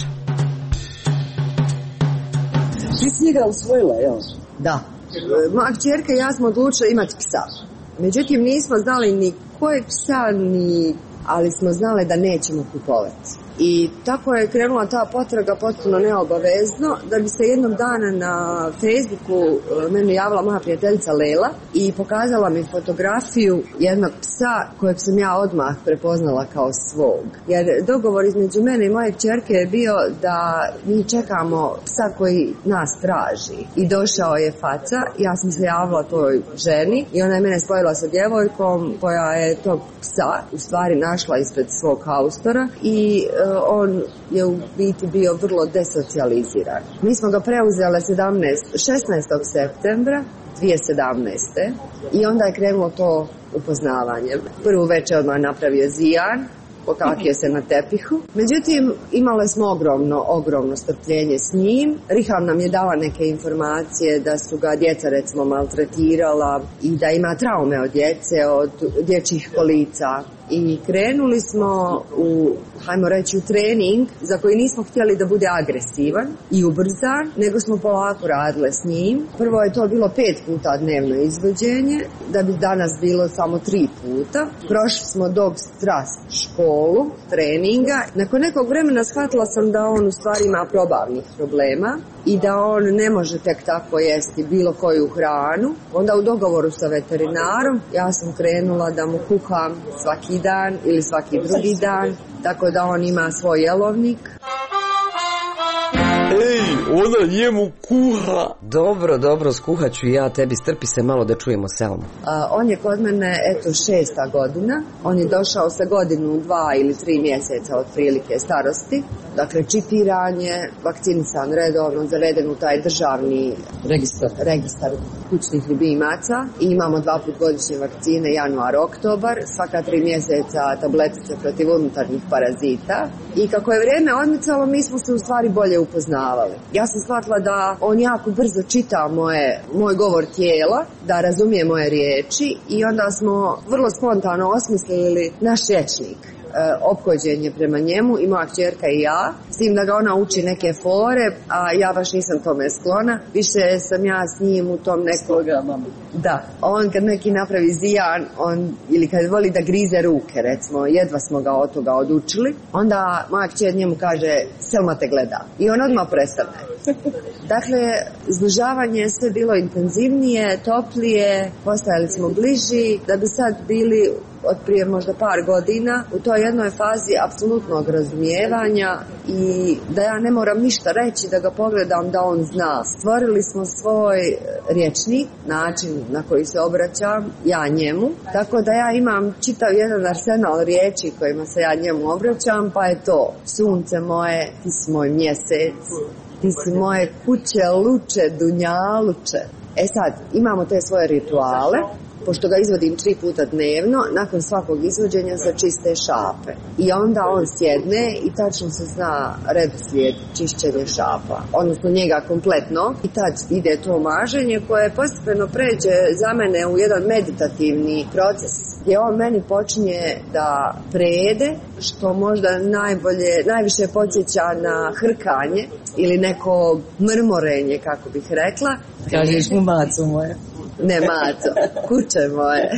Ti si njega usvojila, jel? Da. Moja kćerka i ja smo odlučili imati psa. Međutim, nismo znali ni kojeg psa, ali smo znali da nećemo kupovati. I tako je krenula ta potraga potpuno neobavezno, da bi se jednog dana na Facebooku meni javila moja prijateljica Lela i pokazala mi fotografiju jednog psa kojeg sam ja odmah prepoznala kao svog. Jer dogovor između mene i moje kćerke je bio da mi čekamo psa koji nas traži. I došao je Faca, ja sam se javila toj ženi i ona je mene spojila sa djevojkom koja je tog psa u stvari našla ispred svog haustora i on je u biti bio vrlo desocijaliziran. Mi smo ga preuzeli 16. septembra 2017. I onda je krenulo to upoznavanje. Prvu večer odmah napravio zijan, pokakio se na tepihu. Međutim, imali smo ogromno strpljenje s njim. Riham nam je dala neke informacije da su ga djeca recimo maltretirala i da ima traume od djece, od dječjih kolica. I krenuli smo hajmo reći, u trening za koji nismo htjeli da bude agresivan i ubrzan, nego smo polako radile s njim. Prvo je to bilo 5 puta dnevno izvođenje, da bi danas bilo samo 3 puta. Prošli smo dog strast školu treninga. Nakon nekog vremena shvatila sam da on u stvari ima probavnih problema i da on ne može tek tako jesti bilo koju hranu. Onda u dogovoru sa veterinarom ja sam krenula da mu kuham svaki dan ili svaki drugi dan, tako da on ima svoj jelovnik. Ej, ona njemu kuha. Dobro, skuhat ću ja tebi, strpi se malo da čujemo Selmu. On je kod mene, 6. godina. On je došao sa godinu, 2 ili 3 mjeseca otprilike starosti. Dakle, čipiran je, vakcinisan redovno, zaveden u taj državni registar kućnih ljubimaca. I imamo 2 put godišnje vakcine, januar, oktobar, svaka 3 mjeseca tabletice protiv unutarnjih parazita. I kako je vrijeme odmicalo, mi smo se u stvari bolje upoznavali. Ja sam shvatila da on jako brzo čita moj govor tijela, da razumije moje riječi i onda smo vrlo spontano osmislili naš rječnik. Ophođenje prema njemu i moja kćerka i ja, s tim da ga ona uči neke fore, a ja baš nisam tome sklona. Više sam ja s njim u tom nekog... Da, on kad neki napravi zijan, ili kad voli da grize ruke, recimo, jedva smo ga od toga odučili, onda moja kćer njemu kaže, Selma te gleda. I on odmah prestane. Dakle, zbližavanje je sve bilo intenzivnije, toplije, postajali smo bliži, da bi sad bili od prije možda par godina u toj jednoj fazi apsolutnog razumijevanja i da ja ne moram ništa reći, da ga pogledam da on zna. Stvorili smo svoj rječnik, način na koji se obraćam ja njemu, tako da ja imam čitav jedan arsenal riječi kojima se ja njemu obraćam, pa je to: sunce moje, ti si moj mjesec, ti si moje kuće, luče, dunjaluče. Sad, imamo te svoje rituale. Pošto ga izvodim 3 puta dnevno, nakon svakog izvođenja se čiste šape. I onda on sjedne i tačno se zna redoslijed čišćenja šapa. Odnosno njega kompletno. I tad ide to maženje koje postepeno pređe za mene u jedan meditativni proces. Gdje on meni počinje da prede, što možda najviše podsjeća na hrkanje ili neko mrmorenje, kako bih rekla. Kažeš mu maco moje. Ne maco, kuće moje.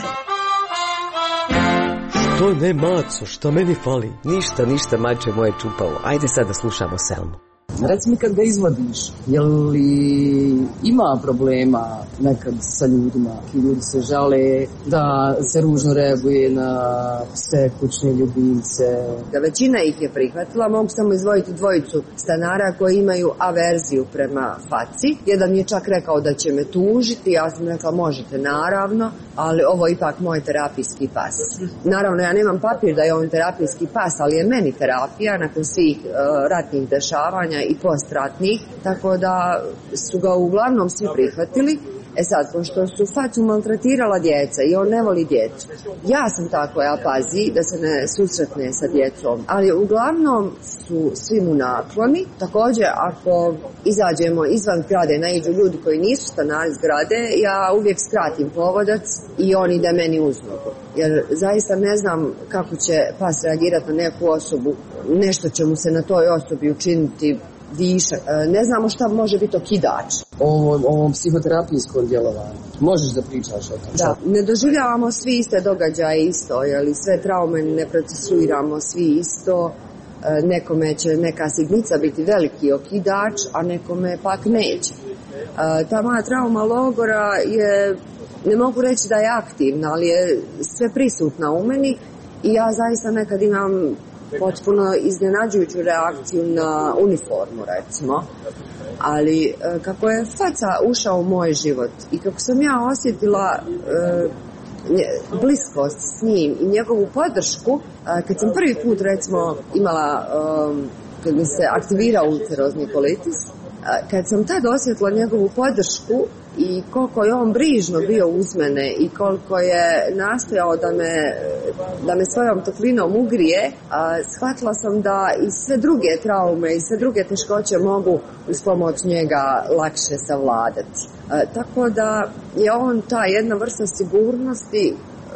Što ne maco, što meni fali? Ništa mače moje čupalo. Ajde sad da slušamo Selmu. Reci mi, kad ga izvodiš, je li ima problema nekad sa ljudima? Ljudi se žale da se ružno reaguje na sve kućne ljubimce. Da većina ih je prihvatila, mogu samo izdvojiti 2 stanara koji imaju averziju prema faci. Jedan je čak rekao da će me tužiti, ja sam rekla možete naravno, ali ovo je ipak moj terapijski pas. Naravno, ja nemam papir da je on terapijski pas, ali je meni terapija nakon svih ratnih dešavanja i postratnih, tako da su ga uglavnom svi prihvatili. Sad, pošto su facu maltretirala djeca i on ne voli djecu, ja sam ta koja pazi da se ne susretne sa djecom, ali uglavnom su svi mu nakloni. Također, ako izađemo izvan zgrade, naiđu ljudi koji nisu stanari zgrade, ja uvijek skratim povodac i on ide meni uz nogu. Jer zaista ne znam kako će pas reagirati na neku osobu, nešto će mu se na toj osobi učiniti višak. Ne znamo šta može biti okidač. Ovom psihoterapijskom djelovanju. Možeš da pričaš o tom? Da, ne doživljavamo svi iste događaje isto, jer sve traume ne procesuiramo svi isto. Nekome će neka sitnica biti veliki okidač, a nekome pak neće. Ta moja trauma logora je, ne mogu reći da je aktivna, ali je sve prisutna u meni i ja zaista nekad imam potpuno iznenađujuću reakciju na uniformu, recimo. Ali kako je faca ušao u moj život i kako sam ja osjetila bliskost s njim i njegovu podršku, kad sam prvi put, recimo, imala, kad mi se aktivirao ulcerozni kolitis, kad sam tad osjetila njegovu podršku i koliko je on brižno bio uz mene i koliko je nastojao da me svojom toplinom ugrije, shvatila sam da i sve druge traume i sve druge teškoće mogu uz pomoć njega lakše savladati. Tako da je on ta jedna vrsta sigurnosti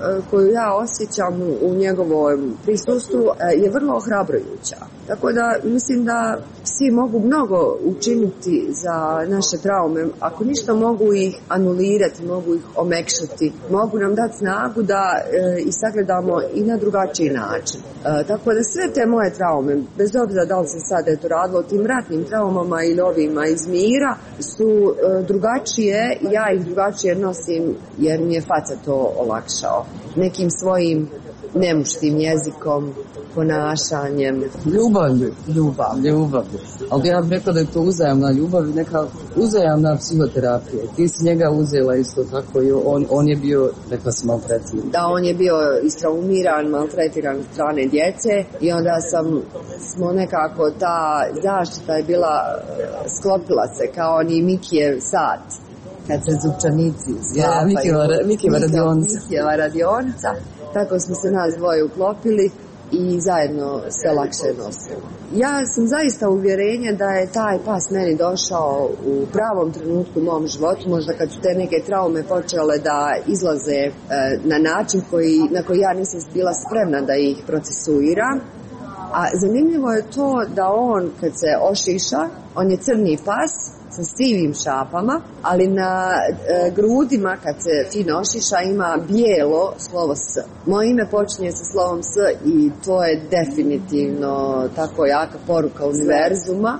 koju ja osjećam u njegovom prisustvu je vrlo ohrabrujuća. Tako da mislim da psi mogu mnogo učiniti za naše traume. Ako ništa, mogu ih anulirati, mogu ih omekšati, mogu nam dati snagu da ih sagledamo i na drugačiji način. Tako da sve te moje traume, bez obzira da li se sad radilo o tim ratnim traumama ili ovima iz mira, su drugačije, ja ih drugačije nosim jer mi je faca to olakšao. Nekim svojim nemuštim jezikom, ponašanjem. Ljubav. Ali ja bih rekla da je to uzajamna ljubav, neka uzajamna psihoterapija. Ti si njega uzela isto tako i on je bio, rekla si, maltretiran. Da, on je bio istraumiran, maltretiran od strane djece i onda smo nekako, ta zaštita je bila, sklopila se kao oni Mikijev sat. Kad se zupčanici sklapaju. Mikijeva radionica. Tako smo se nas dvoje uklopili i zajedno se lakše nosimo. Ja sam zaista uvjerenja da je taj pas meni došao u pravom trenutku u mom životu, možda kad su te neke traume počele da izlaze na način na koji ja nisam bila spremna da ih procesuiram. A zanimljivo je to da on kad se ošiša, on je crni pas sa sivim šapama, ali na grudima kad se fino ošiša ima bijelo slovo S. Moje ime počinje sa slovom S i to je definitivno tako jaka poruka univerzuma.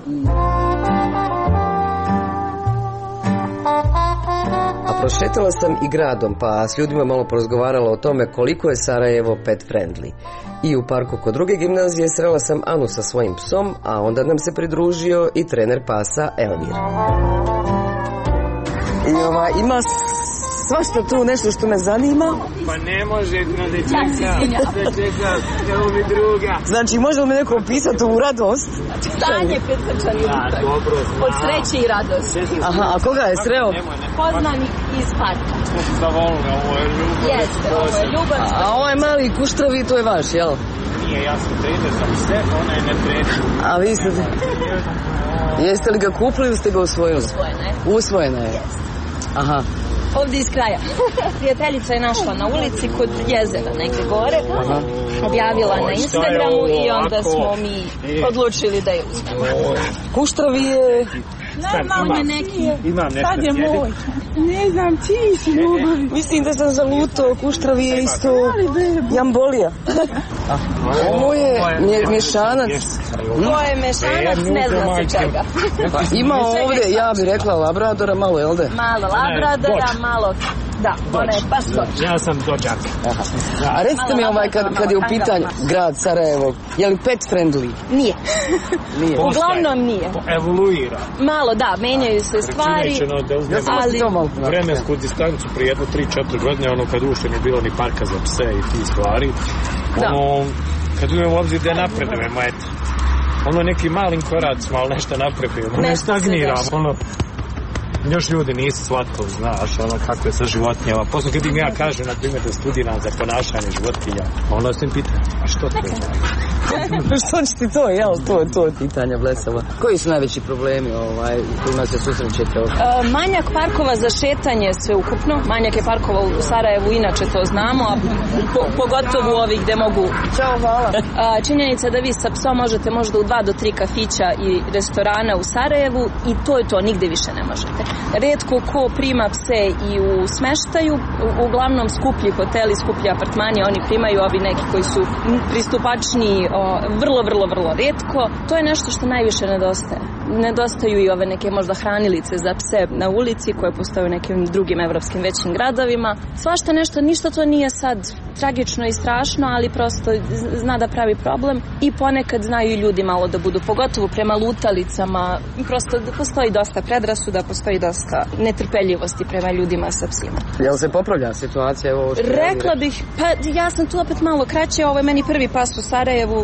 A prošetala sam i gradom, pa s ljudima malo porazgovarala o tome koliko je Sarajevo pet friendly. I u parku kod druge gimnazije srela sam Anu sa svojim psom, a onda nam se pridružio i trener pasa Elmir. I ima svašta tu nešto što me zanima. Pa ne može da čeka druga. Znači, može li me neko opisati ovu radost? Stanje pred srčanim dobro, od sreće i radosti. Aha, a koga je sreo? Poznanik iz parka. Zavolno, ovo je ljubav. Jeste, ovo je ljubav. A ovaj mali kuštrovi, to je vaš, jel? Nije, ja sam trener, sam sve, ona je ne trener. A vi ste... Jeste li ga kupili ili ste ga usvojili? Usvojena je. Aha. Ovdje iz kraja. Prijateljica je našla na ulici kod jezera negdje gore. Objavila na Instagramu i onda smo mi odlučili da je uzmemo. Kuštrovi je... Normalno je neki. Sad je moj. Ne znam, čiji si ljubavi. Mislim da sam zalutao, kuštrovi je isto jambolija. Ovo je mješanac. Ovo je mješanac, ne zna se čega. Ima ovdje, ja bih rekla, labradora malo, jel da? Malo labradora, malo... Da, ona je pastoč. Ja sam dođak. A recite mi kad je u pitanju grad Sarajevo, je li pet friendly? Nije. Uglavnom nije. Evoluira. Malo, da, menjaju se stvari. Ali vremensku distancu prije jedno 3-4 godine, ono kad ušte nije bilo ni parka za pse i ti stvari. Ono, kad uzmemo u obzir da napredujemo, eto. Ono neki malim koracima, ali nešto napredujemo. Ne stagniramo, ono. Još ljudi nisu shvatili, znaš, ono kako je sa životinjama. Posle kad im ja kažem, na primjer, da studiram za ponašanje životinja, ono se im pita, a što to je? Što će ti to, jel? To je pitanja blesava. Koji su najveći problemi u kojima se susrećete? Manjak parkova za šetanje sve ukupno. Manjak je parkova u Sarajevu, inače to znamo, a pogotovo ovih gde mogu... Ćao, hvala. Činjenica da vi sa psom možete možda u 2 do 3 kafića i restorana u Sarajevu i to je to, nigde više ne možete. Rijetko ko prima pse i u smeštaju, uglavnom skuplji hoteli, skuplji apartmani, oni primaju ovi neki koji su pristupačniji, vrlo rijetko. To je nešto što najviše nedostaje. Nedostaju i ove neke možda hranilice za pse na ulici koje postoje u nekim drugim evropskim većim gradovima. Svašta nešto, ništa to nije sad tragično i strašno, ali prosto zna da pravi problem i ponekad znaju i ljudi malo da budu, pogotovo prema lutalicama. Prosto postoji dosta predrasuda, postoji dosta netrpeljivosti prema ljudima sa psima. Jel se popravlja situacija? Rekla bih, pa ja sam tu opet malo kraće, ovo je meni prvi pas u Sarajevu,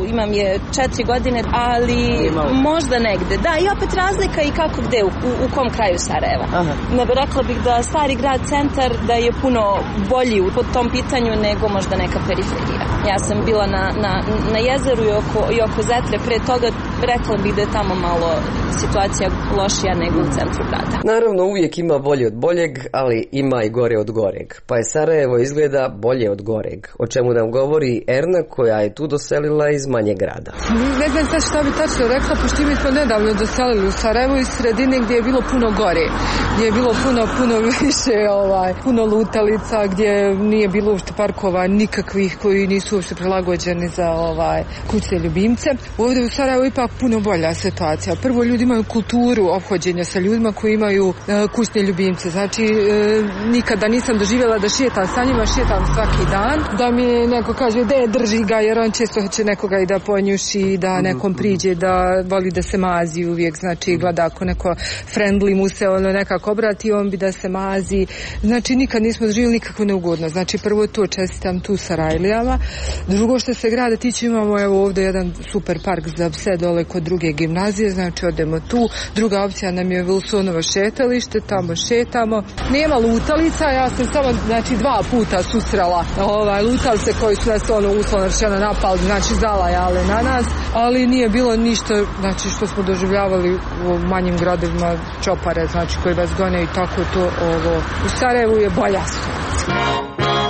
imam je 4 godine, ali možda negde. Da, i opet razlika i kako gde, u kom kraju Sarajeva. Rekla bih da stari grad centar da je puno bolji po tom pitanju nego možda neka periferija. Ja sam bila na jezeru i oko Zetre, pre toga rekla bih da je tamo malo situacija lošija nego u centru grada. Naravno, uvijek ima bolje od boljeg, ali ima i gore od goreg. Pa je Sarajevo izgleda bolje od goreg, o čemu nam govori Erna koja je tu doselila iz manjeg grada. Ne znam sad šta bi tačno rekla, pošto mi smo nedavno doselili u Sarajevo iz sredine gdje je bilo puno gore, gdje je bilo puno više, puno lutalica, gdje nije bilo uopšte parkova nikakvih koji nisu uopšte prilagođeni za kućne ljubimce. Ovdje u Sarajevu ipak puno bolja situacija. Prvo, ljudi imaju kulturu ophođenja sa ljudima koji imaju kućne ljubimce. Znači, nikada nisam doživjela da šetam sa njima, šetam svaki dan. Da mi neko kaže da drži ga, jer on često hoće nekoga i da ponjuši, da nekom priđe, da voli da se mazi uvijek. Znači, gleda ako neko friendly mu se nekako obrati, on bi da se mazi. Znači, nikad nismo doživjeli nikakvo neugodno. Znači, prvo to čestitam tu Sarajlijama. Drugo što se grada tiče, imamo evo ovdje jedan super park za pse dole kod druge gimnazije, znači odemo tu. Druga opcija nam je Wilsonovo šetalište, tamo šetamo. Nema lutalica, ja sam samo 2 puta susrela lutalice koji su nas uslovno rečeno napali, znači zalajale na nas, ali nije bilo ništa, znači što smo doživljavali u manjim gradovima, čopare, znači koji vas gone i tako to. U Sarajevu je bolja situacija.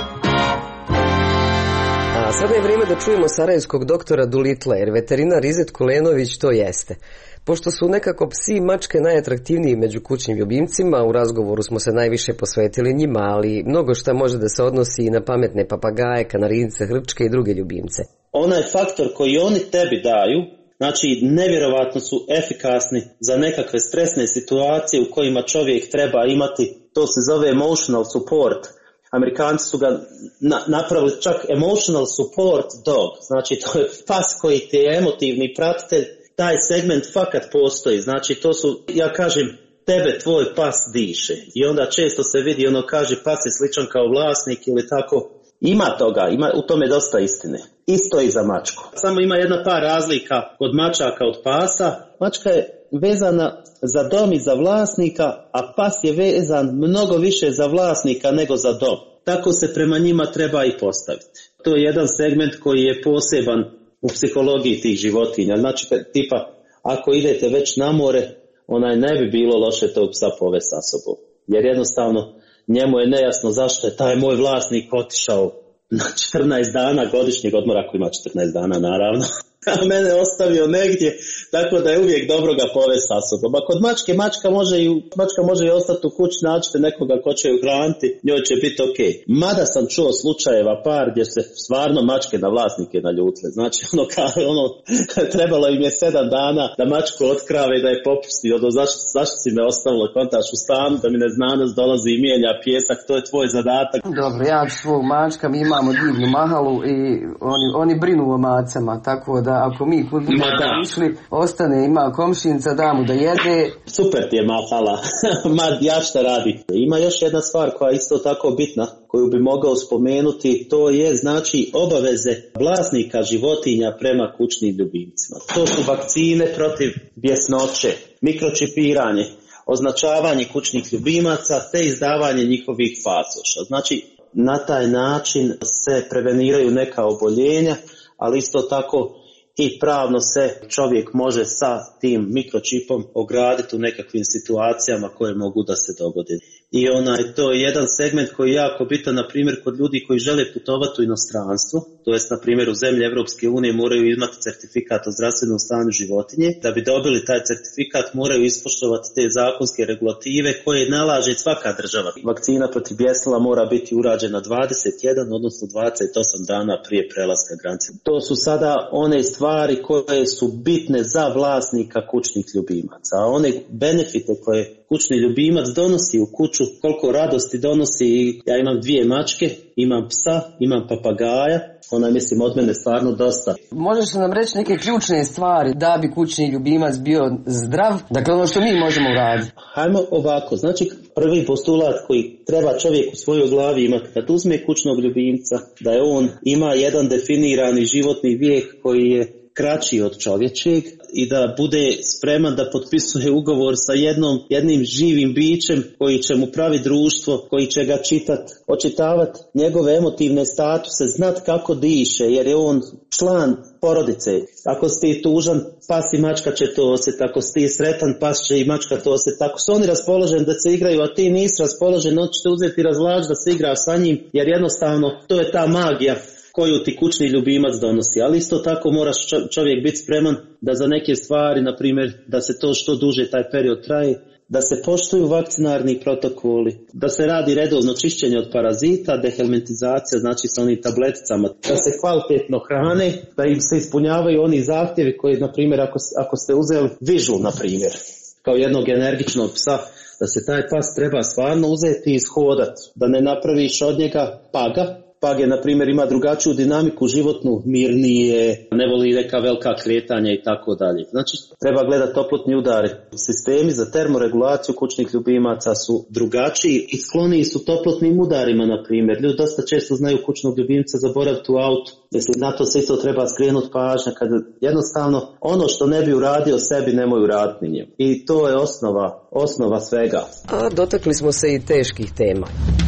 A sada je vrijeme da čujemo sarajevskog doktora Dulitla, jer veterinar Izet Kulenović to jeste. Pošto su nekako psi i mačke najatraktivniji među kućnim ljubimcima, u razgovoru smo se najviše posvetili njima, ali mnogo šta može da se odnosi i na pametne papagaje, kanarice, hrčke i druge ljubimce. Onaj faktor koji oni tebi daju, znači nevjerovatno su efikasni za nekakve stresne situacije u kojima čovjek treba imati, to se zove emotional support. Amerikanci su ga napravili čak emotional support dog, znači to je pas koji ti je emotivni pratitelj, taj segment fakat postoji, znači to su, ja kažem, tebe tvoj pas diše i onda često se vidi kaže pas je sličan kao vlasnik ili tako, ima toga, ima u tome dosta istine. Isto i za mačku. Samo ima jedna par razlika od mačaka od pasa. Mačka je vezana za dom i za vlasnika, a pas je vezan mnogo više za vlasnika nego za dom. Tako se prema njima treba i postaviti. To je jedan segment koji je poseban u psihologiji tih životinja. Znači, tipa, ako idete već na more, ne bi bilo loše tog psa povesti sa sobom. Jer jednostavno, njemu je nejasno zašto je taj moj vlasnik otišao na 14 dana godišnjeg odmora, ako ima 14 dana naravno, a mene ostavio negdje, tako da je uvijek dobro ga povesti sa sobom. A kod mačke, mačka može i ostati u kući, naćete nekoga ko će ju hraniti, njoj će biti ok. Mada sam čuo slučajeva par gdje se stvarno mačke na vlasnike naljutile. Znači, trebalo im je 7 dana da mačku otkrave i da je popusti. Zašto si me ostavilo kontaš u stanu, da mi neznanac dolazi i mijenja pijesak, to je tvoj zadatak. Dobro, ja ću svog mačka, mi imamo divnu mahalu i oni brinu o macama, tako da ako mi kud budemo išli, ostane, ima komšinca, da mu da jede. Super ti je mahala, ja šta radi. Ima još jedna stvar koja je isto tako bitna, koju bi mogao spomenuti, to je znači obaveze vlasnika životinja prema kućnim ljubimcima. To su vakcine protiv bjesnoće, mikročipiranje, označavanje kućnih ljubimaca te izdavanje njihovih pasoša. Znači, na taj način se preveniraju neka oboljenja, ali isto tako i pravno se čovjek može sa tim mikročipom ograditi u nekakvim situacijama koje mogu da se dogode. I to je jedan segment koji je jako bitan, na primjer, kod ljudi koji žele putovati u inostranstvo, to jest, na primjer, u zemlje Europske unije moraju imati certifikat o zdravstvenom stanju životinje. Da bi dobili taj certifikat moraju ispoštovati te zakonske regulative koje nalaže svaka država. Vakcina protiv bjesnila mora biti urađena 21, odnosno 28 dana prije prelaska granice. To su sada one stvari koje su bitne za vlasnika kućnih ljubimaca, a one benefite koje kućni ljubimac donosi u kuću, koliko radosti donosi. Ja imam 2 mačke, imam psa, imam papagaja, mislim od mene stvarno dosta. Možeš nam reći neke ključne stvari da bi kućni ljubimac bio zdrav, dakle ono što mi možemo uraditi? Hajmo ovako, znači prvi postulat koji treba čovjek u svojoj glavi imati kad uzme kućnog ljubimca, da je on ima jedan definirani životni vijek koji je kraći od čovječeg i da bude spreman da potpisuje ugovor sa jednim živim bićem koji će mu pravi društvo, koji će ga očitavati njegove emotivne statuse, znat kako diše, jer je on član porodice. Ako si ti tužan, pas i mačka će to osjetiti. Ako si ti sretan, pas će i mačka to osjetiti. Ako su oni raspoloženi da se igraju, a ti nisi raspoložen, on će te uzeti razlaž da se igra sa njim, jer jednostavno to je ta magija koju ti kućni ljubimac donosi. Ali isto tako moraš čovjek biti spreman da za neke stvari, na primjer, da se to što duže taj period traje, da se poštuju vakcinarni protokoli, da se radi redovno čišćenje od parazita, dehelmintizacija, znači sa onim tableticama, da se kvalitetno hrane, da im se ispunjavaju oni zahtjevi koji, na primjer, ako ste uzeli vižu, na primjer, kao jednog energičnog psa, da se taj pas treba stvarno uzeti i ishodati, da ne napraviš od njega paga. Pag je, na primjer, ima drugačiju dinamiku životnu, mirnije, ne voli neka velika kretanja i tako dalje. Znači, treba gledati toplotni udari. Sistemi za termoregulaciju kućnih ljubimaca su drugačiji i skloniji su toplotnim udarima, na primjer. Ljudi dosta često znaju kućnog ljubimca zaboraviti u autu. Mislim, na to se isto treba skrenuti pažnja, kad jednostavno ono što ne bi uradio sebi, nemoj uraditi njemu. I to je osnova svega. A dotakli smo se i teških tema.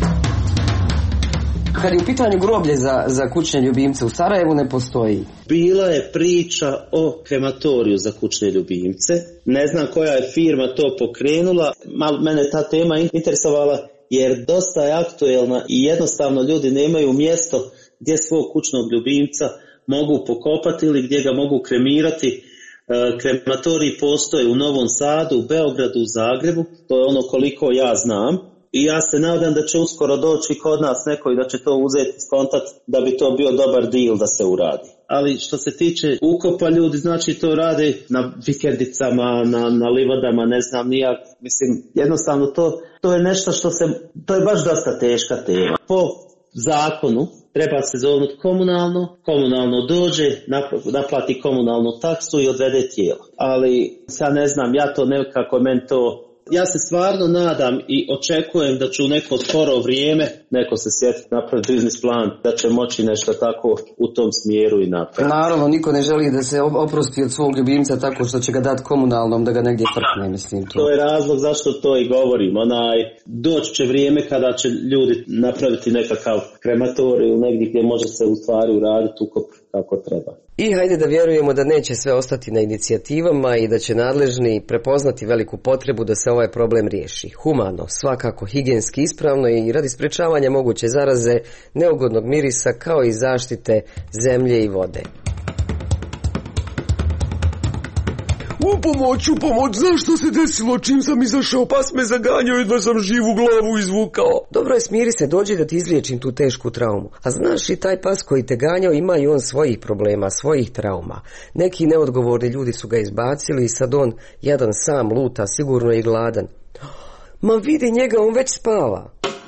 Kad je u pitanju groblje za kućne ljubimce u Sarajevu, ne postoji. Bila je priča o krematoriju za kućne ljubimce. Ne znam koja je firma to pokrenula. Malo mene ta tema interesovala jer dosta je aktuelna i jednostavno ljudi nemaju mjesto gdje svog kućnog ljubimca mogu pokopati ili gdje ga mogu kremirati. Krematoriji postoje u Novom Sadu, u Beogradu, u Zagrebu. To je ono koliko ja znam. I ja se nadam da će uskoro doći kod nas neko i da će to uzeti skontat da bi to bio dobar deal da se uradi. Ali što se tiče ukopa, ljudi znači to rade na vikendicama, na livadama, ne znam nijak. Mislim, jednostavno to je nešto to je baš dosta teška tema. Po zakonu treba se zovnuti komunalno dođe, naplati komunalnu taksu i odvede tijelo. Ali sad ne znam, ja to nekako meni to... Ja se stvarno nadam i očekujem da će u neko skoro vrijeme neko se sjetiti napraviti biznis plan, da će moći nešto tako u tom smjeru i napraviti. Naravno, niko ne želi da se oprosti od svog ljubimca tako što će ga dati komunalnom da ga negdje frkne, mislim. To je razlog zašto to i govorim. Doći će vrijeme kada će ljudi napraviti nekakav krematorij ili negdje gdje može se u stvari uraditi ukop kako treba. I hajde da vjerujemo da neće sve ostati na inicijativama i da će nadležni prepoznati veliku potrebu da se ovaj problem riješi. Humano, svakako higijenski ispravno i radi sprečavanja moguće zaraze, neugodnog mirisa kao i zaštite zemlje i vode. U pomoć, zašto se desilo? Čim sam izašao, pas me zaganjao i da sam živu glavu izvukao. Dobro je, smiri se, dođi da ti izliječim tu tešku traumu. A znaš i taj pas koji te ganjao ima i on svojih problema, svojih trauma. Neki neodgovorni ljudi su ga izbacili i sad on jadan sam luta, sigurno i gladan. Ma vidi njega, on već spava.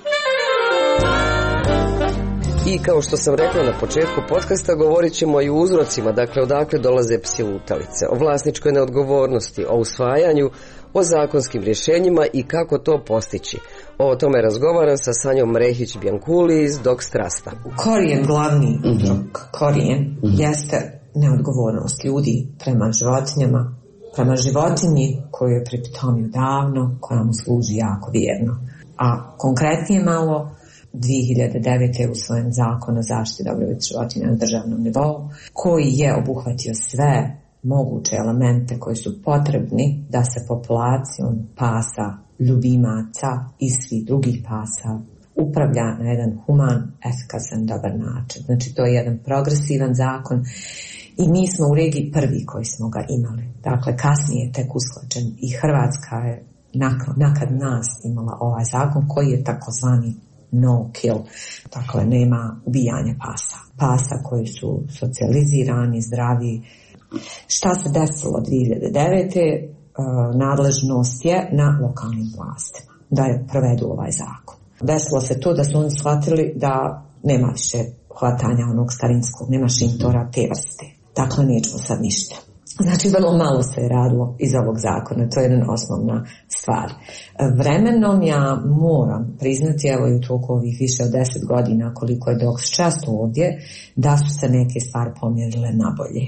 I kao što sam rekla na početku podcasta, govorit ćemo i o uzrocima, dakle odakle dolaze psi lutalice, o vlasničkoj neodgovornosti, o usvajanju, o zakonskim rješenjima i kako to postići. O tome razgovaram sa Sanjom Mrehić-Bjankuli iz Dog Strasta. Korijen, glavni korijen jeste neodgovornost ljudi prema životinjama, prema životinji koju je pripitomio davno, koja mu služi jako vjerno. A konkretnije malo, 2009. je usvojen zakon o zaštiti dobrobiti životinja na državnom nivou, koji je obuhvatio sve moguće elemente koji su potrebni da se populacijom pasa, ljubimaca i svih drugih pasa upravlja na jedan human, efikasan, dobar način. Znači to je jedan progresivan zakon i mi smo u regiji prvi koji smo ga imali. Dakle, kasnije je tek usklađen i Hrvatska je nakad nas imala ovaj zakon koji je takozvani no kill, dakle nema ubijanja pasa. Pasa koji su socijalizirani, zdravi. Šta se desilo 2009. Nadležnost je na lokalnim vlastima da je provedu ovaj zakon. Desilo se to da su oni shvatili da nema više hvatanja onog starinskog, nema šintora te vrste. Dakle, nećemo sad ništa. Znači, vrlo malo se je radilo iz ovog zakona, to je jedna osnovna stvar. Vremenom ja moram priznati, evo i u toku ovih više od 10 godina koliko je Dog često ovdje, da su se neke stvari pomjerile na bolje.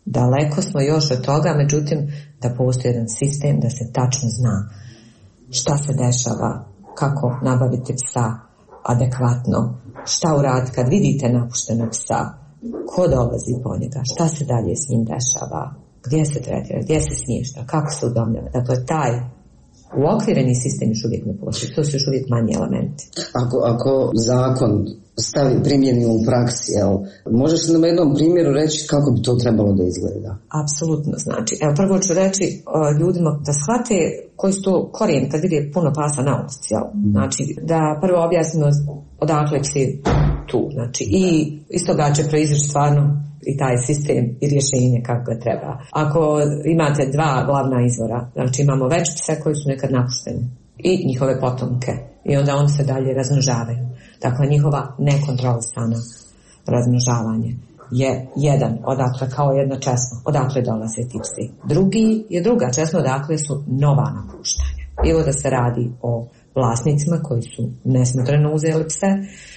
Daleko smo još od toga, međutim da postoji jedan sistem da se tačno zna šta se dešava, kako nabaviti psa adekvatno, šta uraditi kad vidite napuštenog psa, ko dolazi po njega, šta se dalje s njim dešava, gdje se tretira, gdje se smješta, kako se udomljava. Dakle, taj uokvireni sistem još uvijek ne postoji, to su još uvijek manji elementi. Ako zakon stavi primjeni u praksi, možeš li na jednom primjeru reći kako bi to trebalo da izgleda? Apsolutno, znači, prvo ću reći ljudima da shvate koji su to korijeni kad vidi puno pasa na ulici, znači da prvo objasnimo odakle si tu, znači i iz toga će proizaći stvarno i taj sistem i rješenje kako ga treba. Ako imate dva glavna izvora, znači imamo već pse koji su nekad napušteni i njihove potomke i onda oni se dalje razmnožavaju. Dakle, njihova nekontrolisana razmnožavanje je jedan, odakle kao jedna česma, odakle dolaze ti psi. Drugi je druga česma, odakle su nova napuštanja. Bilo da se radi o vlasnicima koji su nesmotreno uzeli pse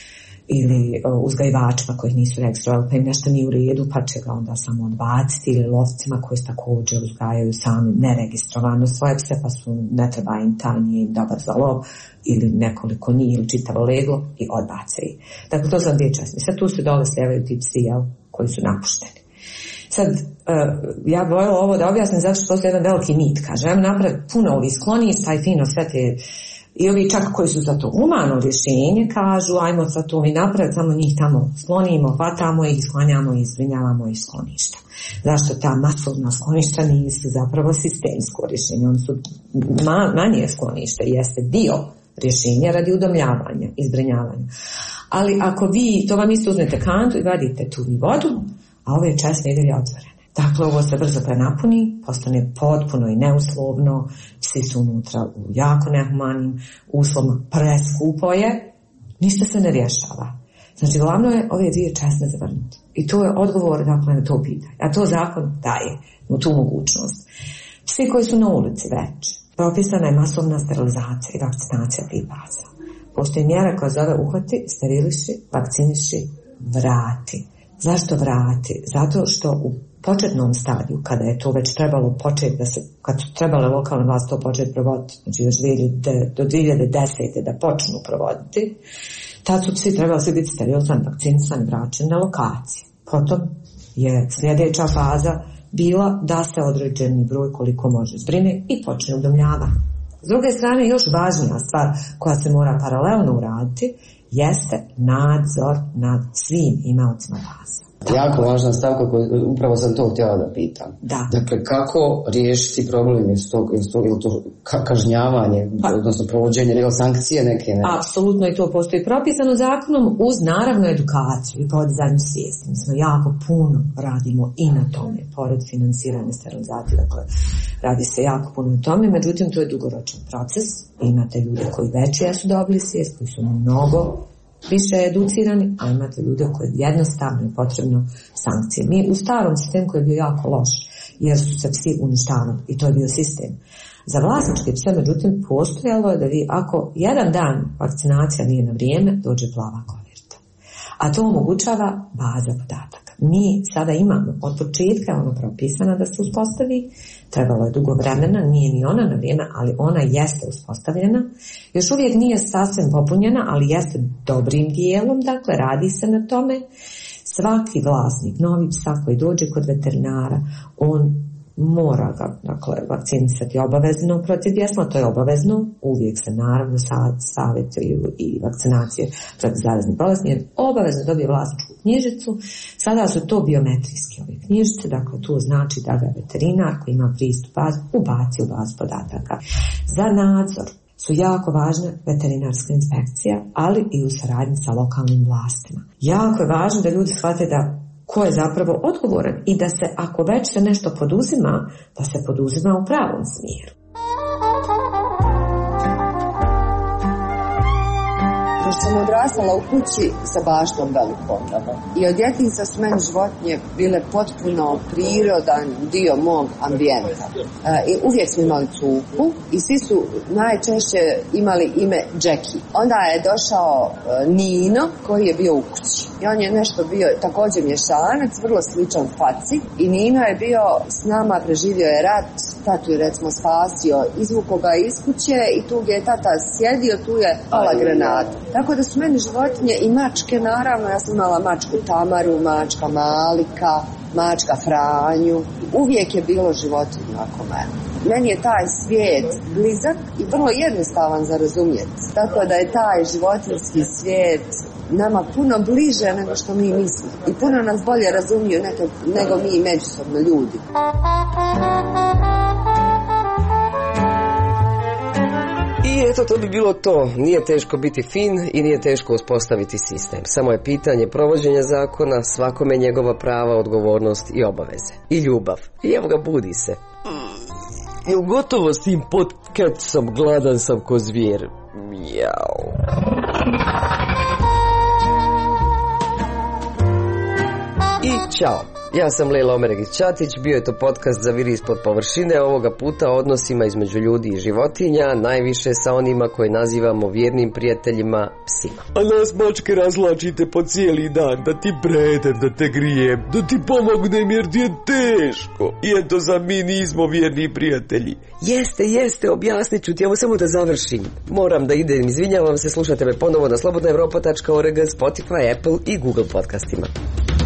ili uzgajivačima koji nisu registrovali, pa im nešto nije u redu, pa će ga onda samo odbaciti, ili lovcima koji također uzgajaju sami neregistrovano svoje pse, pa ne treba im ta, nije im dobar za lov, ili nekoliko nije, ili čitavo leglo i odbace ih. Dakle, to su dvije česme. Sad tu se dole sljevaju ti psi, koji su napušteni. Sad, ja bih voljela ovo da objasnim zato što postoji jedan veliki mit. Kaže, ajmo napraviti puno ovih skloništa i fino sve te. I ovi čak koji su za to humano rješenje kažu ajmo sad to mi napraviti, samo njih tamo sklonimo, hvatamo ih, sklanjamo i zbrinjavamo iz skloništa. Zašto ta masovna skloništa nisu zapravo sistemsko rješenje, oni su manje skloništa, jeste dio rješenja radi udomljavanja i zbrinjavanja. Ali ako vi, to vam isto uzmete kantu i vadite tu vodu, a ove česme ide otvorene. Dakle, ovo se brzo prenapuni, postane potpuno i neuslovno, psi su unutra u jako nehumanim uslovima, preskupo je, ništa se ne rješava. Znači, glavno je ove dvije česme zavrnuti. I to je odgovor, dakle, na to pitanje. A to zakon daje mu tu mogućnost. Psi koji su na ulici već, propisana je masovna sterilizacija i vakcinacija tih pasa. Postoji mjera koja zove uhvati, steriliši, vakciniši, vrati. Zašto vrati? Zato što u početnom stadiju, kada je to već trebalo početi, kad su trebale lokalne vlasti to početi provoditi, znači još do 2010. da počnu provoditi, tad su svi trebali svi biti sterilizani, vakcinisani, vraćeni na lokacije. Potom je sljedeća faza bila da se određeni broj koliko može zbrine i počne udomljavanje. S druge strane, još važnija stvar koja se mora paralelno uraditi jeste nadzor nad svim imaocima pasa. Jako važna stavka koju upravo sam to htjela da pitam. Da. Dakle, kako riješiti problem je to kažnjavanje, odnosno provođenje ili sankcije neke? Ne? Apsolutno, i to postoji propisano zakonom uz naravno edukaciju i podizanju svijesti. Mi smo jako puno radimo i na tome, pored financirane sterilizacije. Dakle, radi se jako puno na tome, međutim to je dugoročan proces. Imate ljude koji već jesu dobili svijest, koji su mnogo više educirani, a imate ljude koji jednostavno je potrebno sankcije. Mi u starom sistemu koji je bio jako loš, jer su se psi uništavali i to je bio sistem. Za vlasničke pse, međutim, postojalo je da vi ako jedan dan vakcinacija nije na vrijeme, dođe plava koverta. A to omogućava baza podataka. Mi sada imamo od početka ono propisana da se uspostavi, trebalo je dugo vremena, nije ni ona na vrijeme, ali ona jeste uspostavljena. Još uvijek nije sasvim popunjena, ali jeste dobrim dijelom, dakle radi se na tome. Svaki vlasnik novi psa koji dođe kod veterinara, on mora ga, dakle, vakcinisati obavezno protiv bjesna, to je obavezno, uvijek se naravno savjetuju i vakcinacije protiv zaraznih bolesti, jer obavezno dobije vlasničku knjižicu. Sada su to biometrijske ove knjižice, dakle to znači da ga veterinar koji ima pristup ubaci u bazu podataka. Za nadzor su jako važne veterinarska inspekcija, ali i u saradnji sa lokalnim vlastima. Jako je važno da ljudi shvate da ko je zapravo odgovoran i da se, ako već se nešto poduzima, da se poduzima u pravom smjeru. Pošto sam odrastala u kući sa baštom velikom, i od djetinjstva su meni životinje bile potpuno prirodan dio mog ambijenta. I uvijek smo imali cuku i svi su najčešće imali ime Jackie. Onda je došao Nino koji je bio u kući. i on je nešto bio također mješanac, vrlo sličan faci, i Nino je bio s nama, preživio je rat, tatu je recimo spasio, izvuko ga iz kuće i tu gdje je tata sjedio, tu je pala granata. Tako da su meni životinje i mačke, naravno, ja sam imala mačku Tamaru, mačka Malika, mačka Franju, uvijek je bilo životinja oko mene. Meni je taj svijet blizak i vrlo jednostavan za razumjeti. Tako da je taj životinjski svijet nama puno bliže nego što mi mislimo. I puno nas bolje razumiju nego mi međusobno ljudi. I eto, to bi bilo to. Nije teško biti fin i nije teško uspostaviti sistem. Samo je pitanje provođenja zakona, svakome njegova prava, odgovornost i obaveze. I ljubav. I evo ga, budi se. Jel gotovo s tim podcastom? Gladan sam ko zvijer. Mjau. I čao. Ja sam Lejla Omeregić-Ćatić, bio je to podcast za Viri ispod površine, ovoga puta o odnosima između ljudi i životinja, najviše sa onima koje nazivamo vjernim prijateljima, psima. A nas mačke razlačite po cijeli dan, da ti predem, da te grijem, da ti pomognem jer ti je teško. I eto, za mi nismo vjerni prijatelji. Jeste, objasnit ću ti, evo samo da završim. Moram da idem, izvinjavam se, slušajte me ponovo na slobodnaevropa.org, Spotify, Apple i Google podcastima.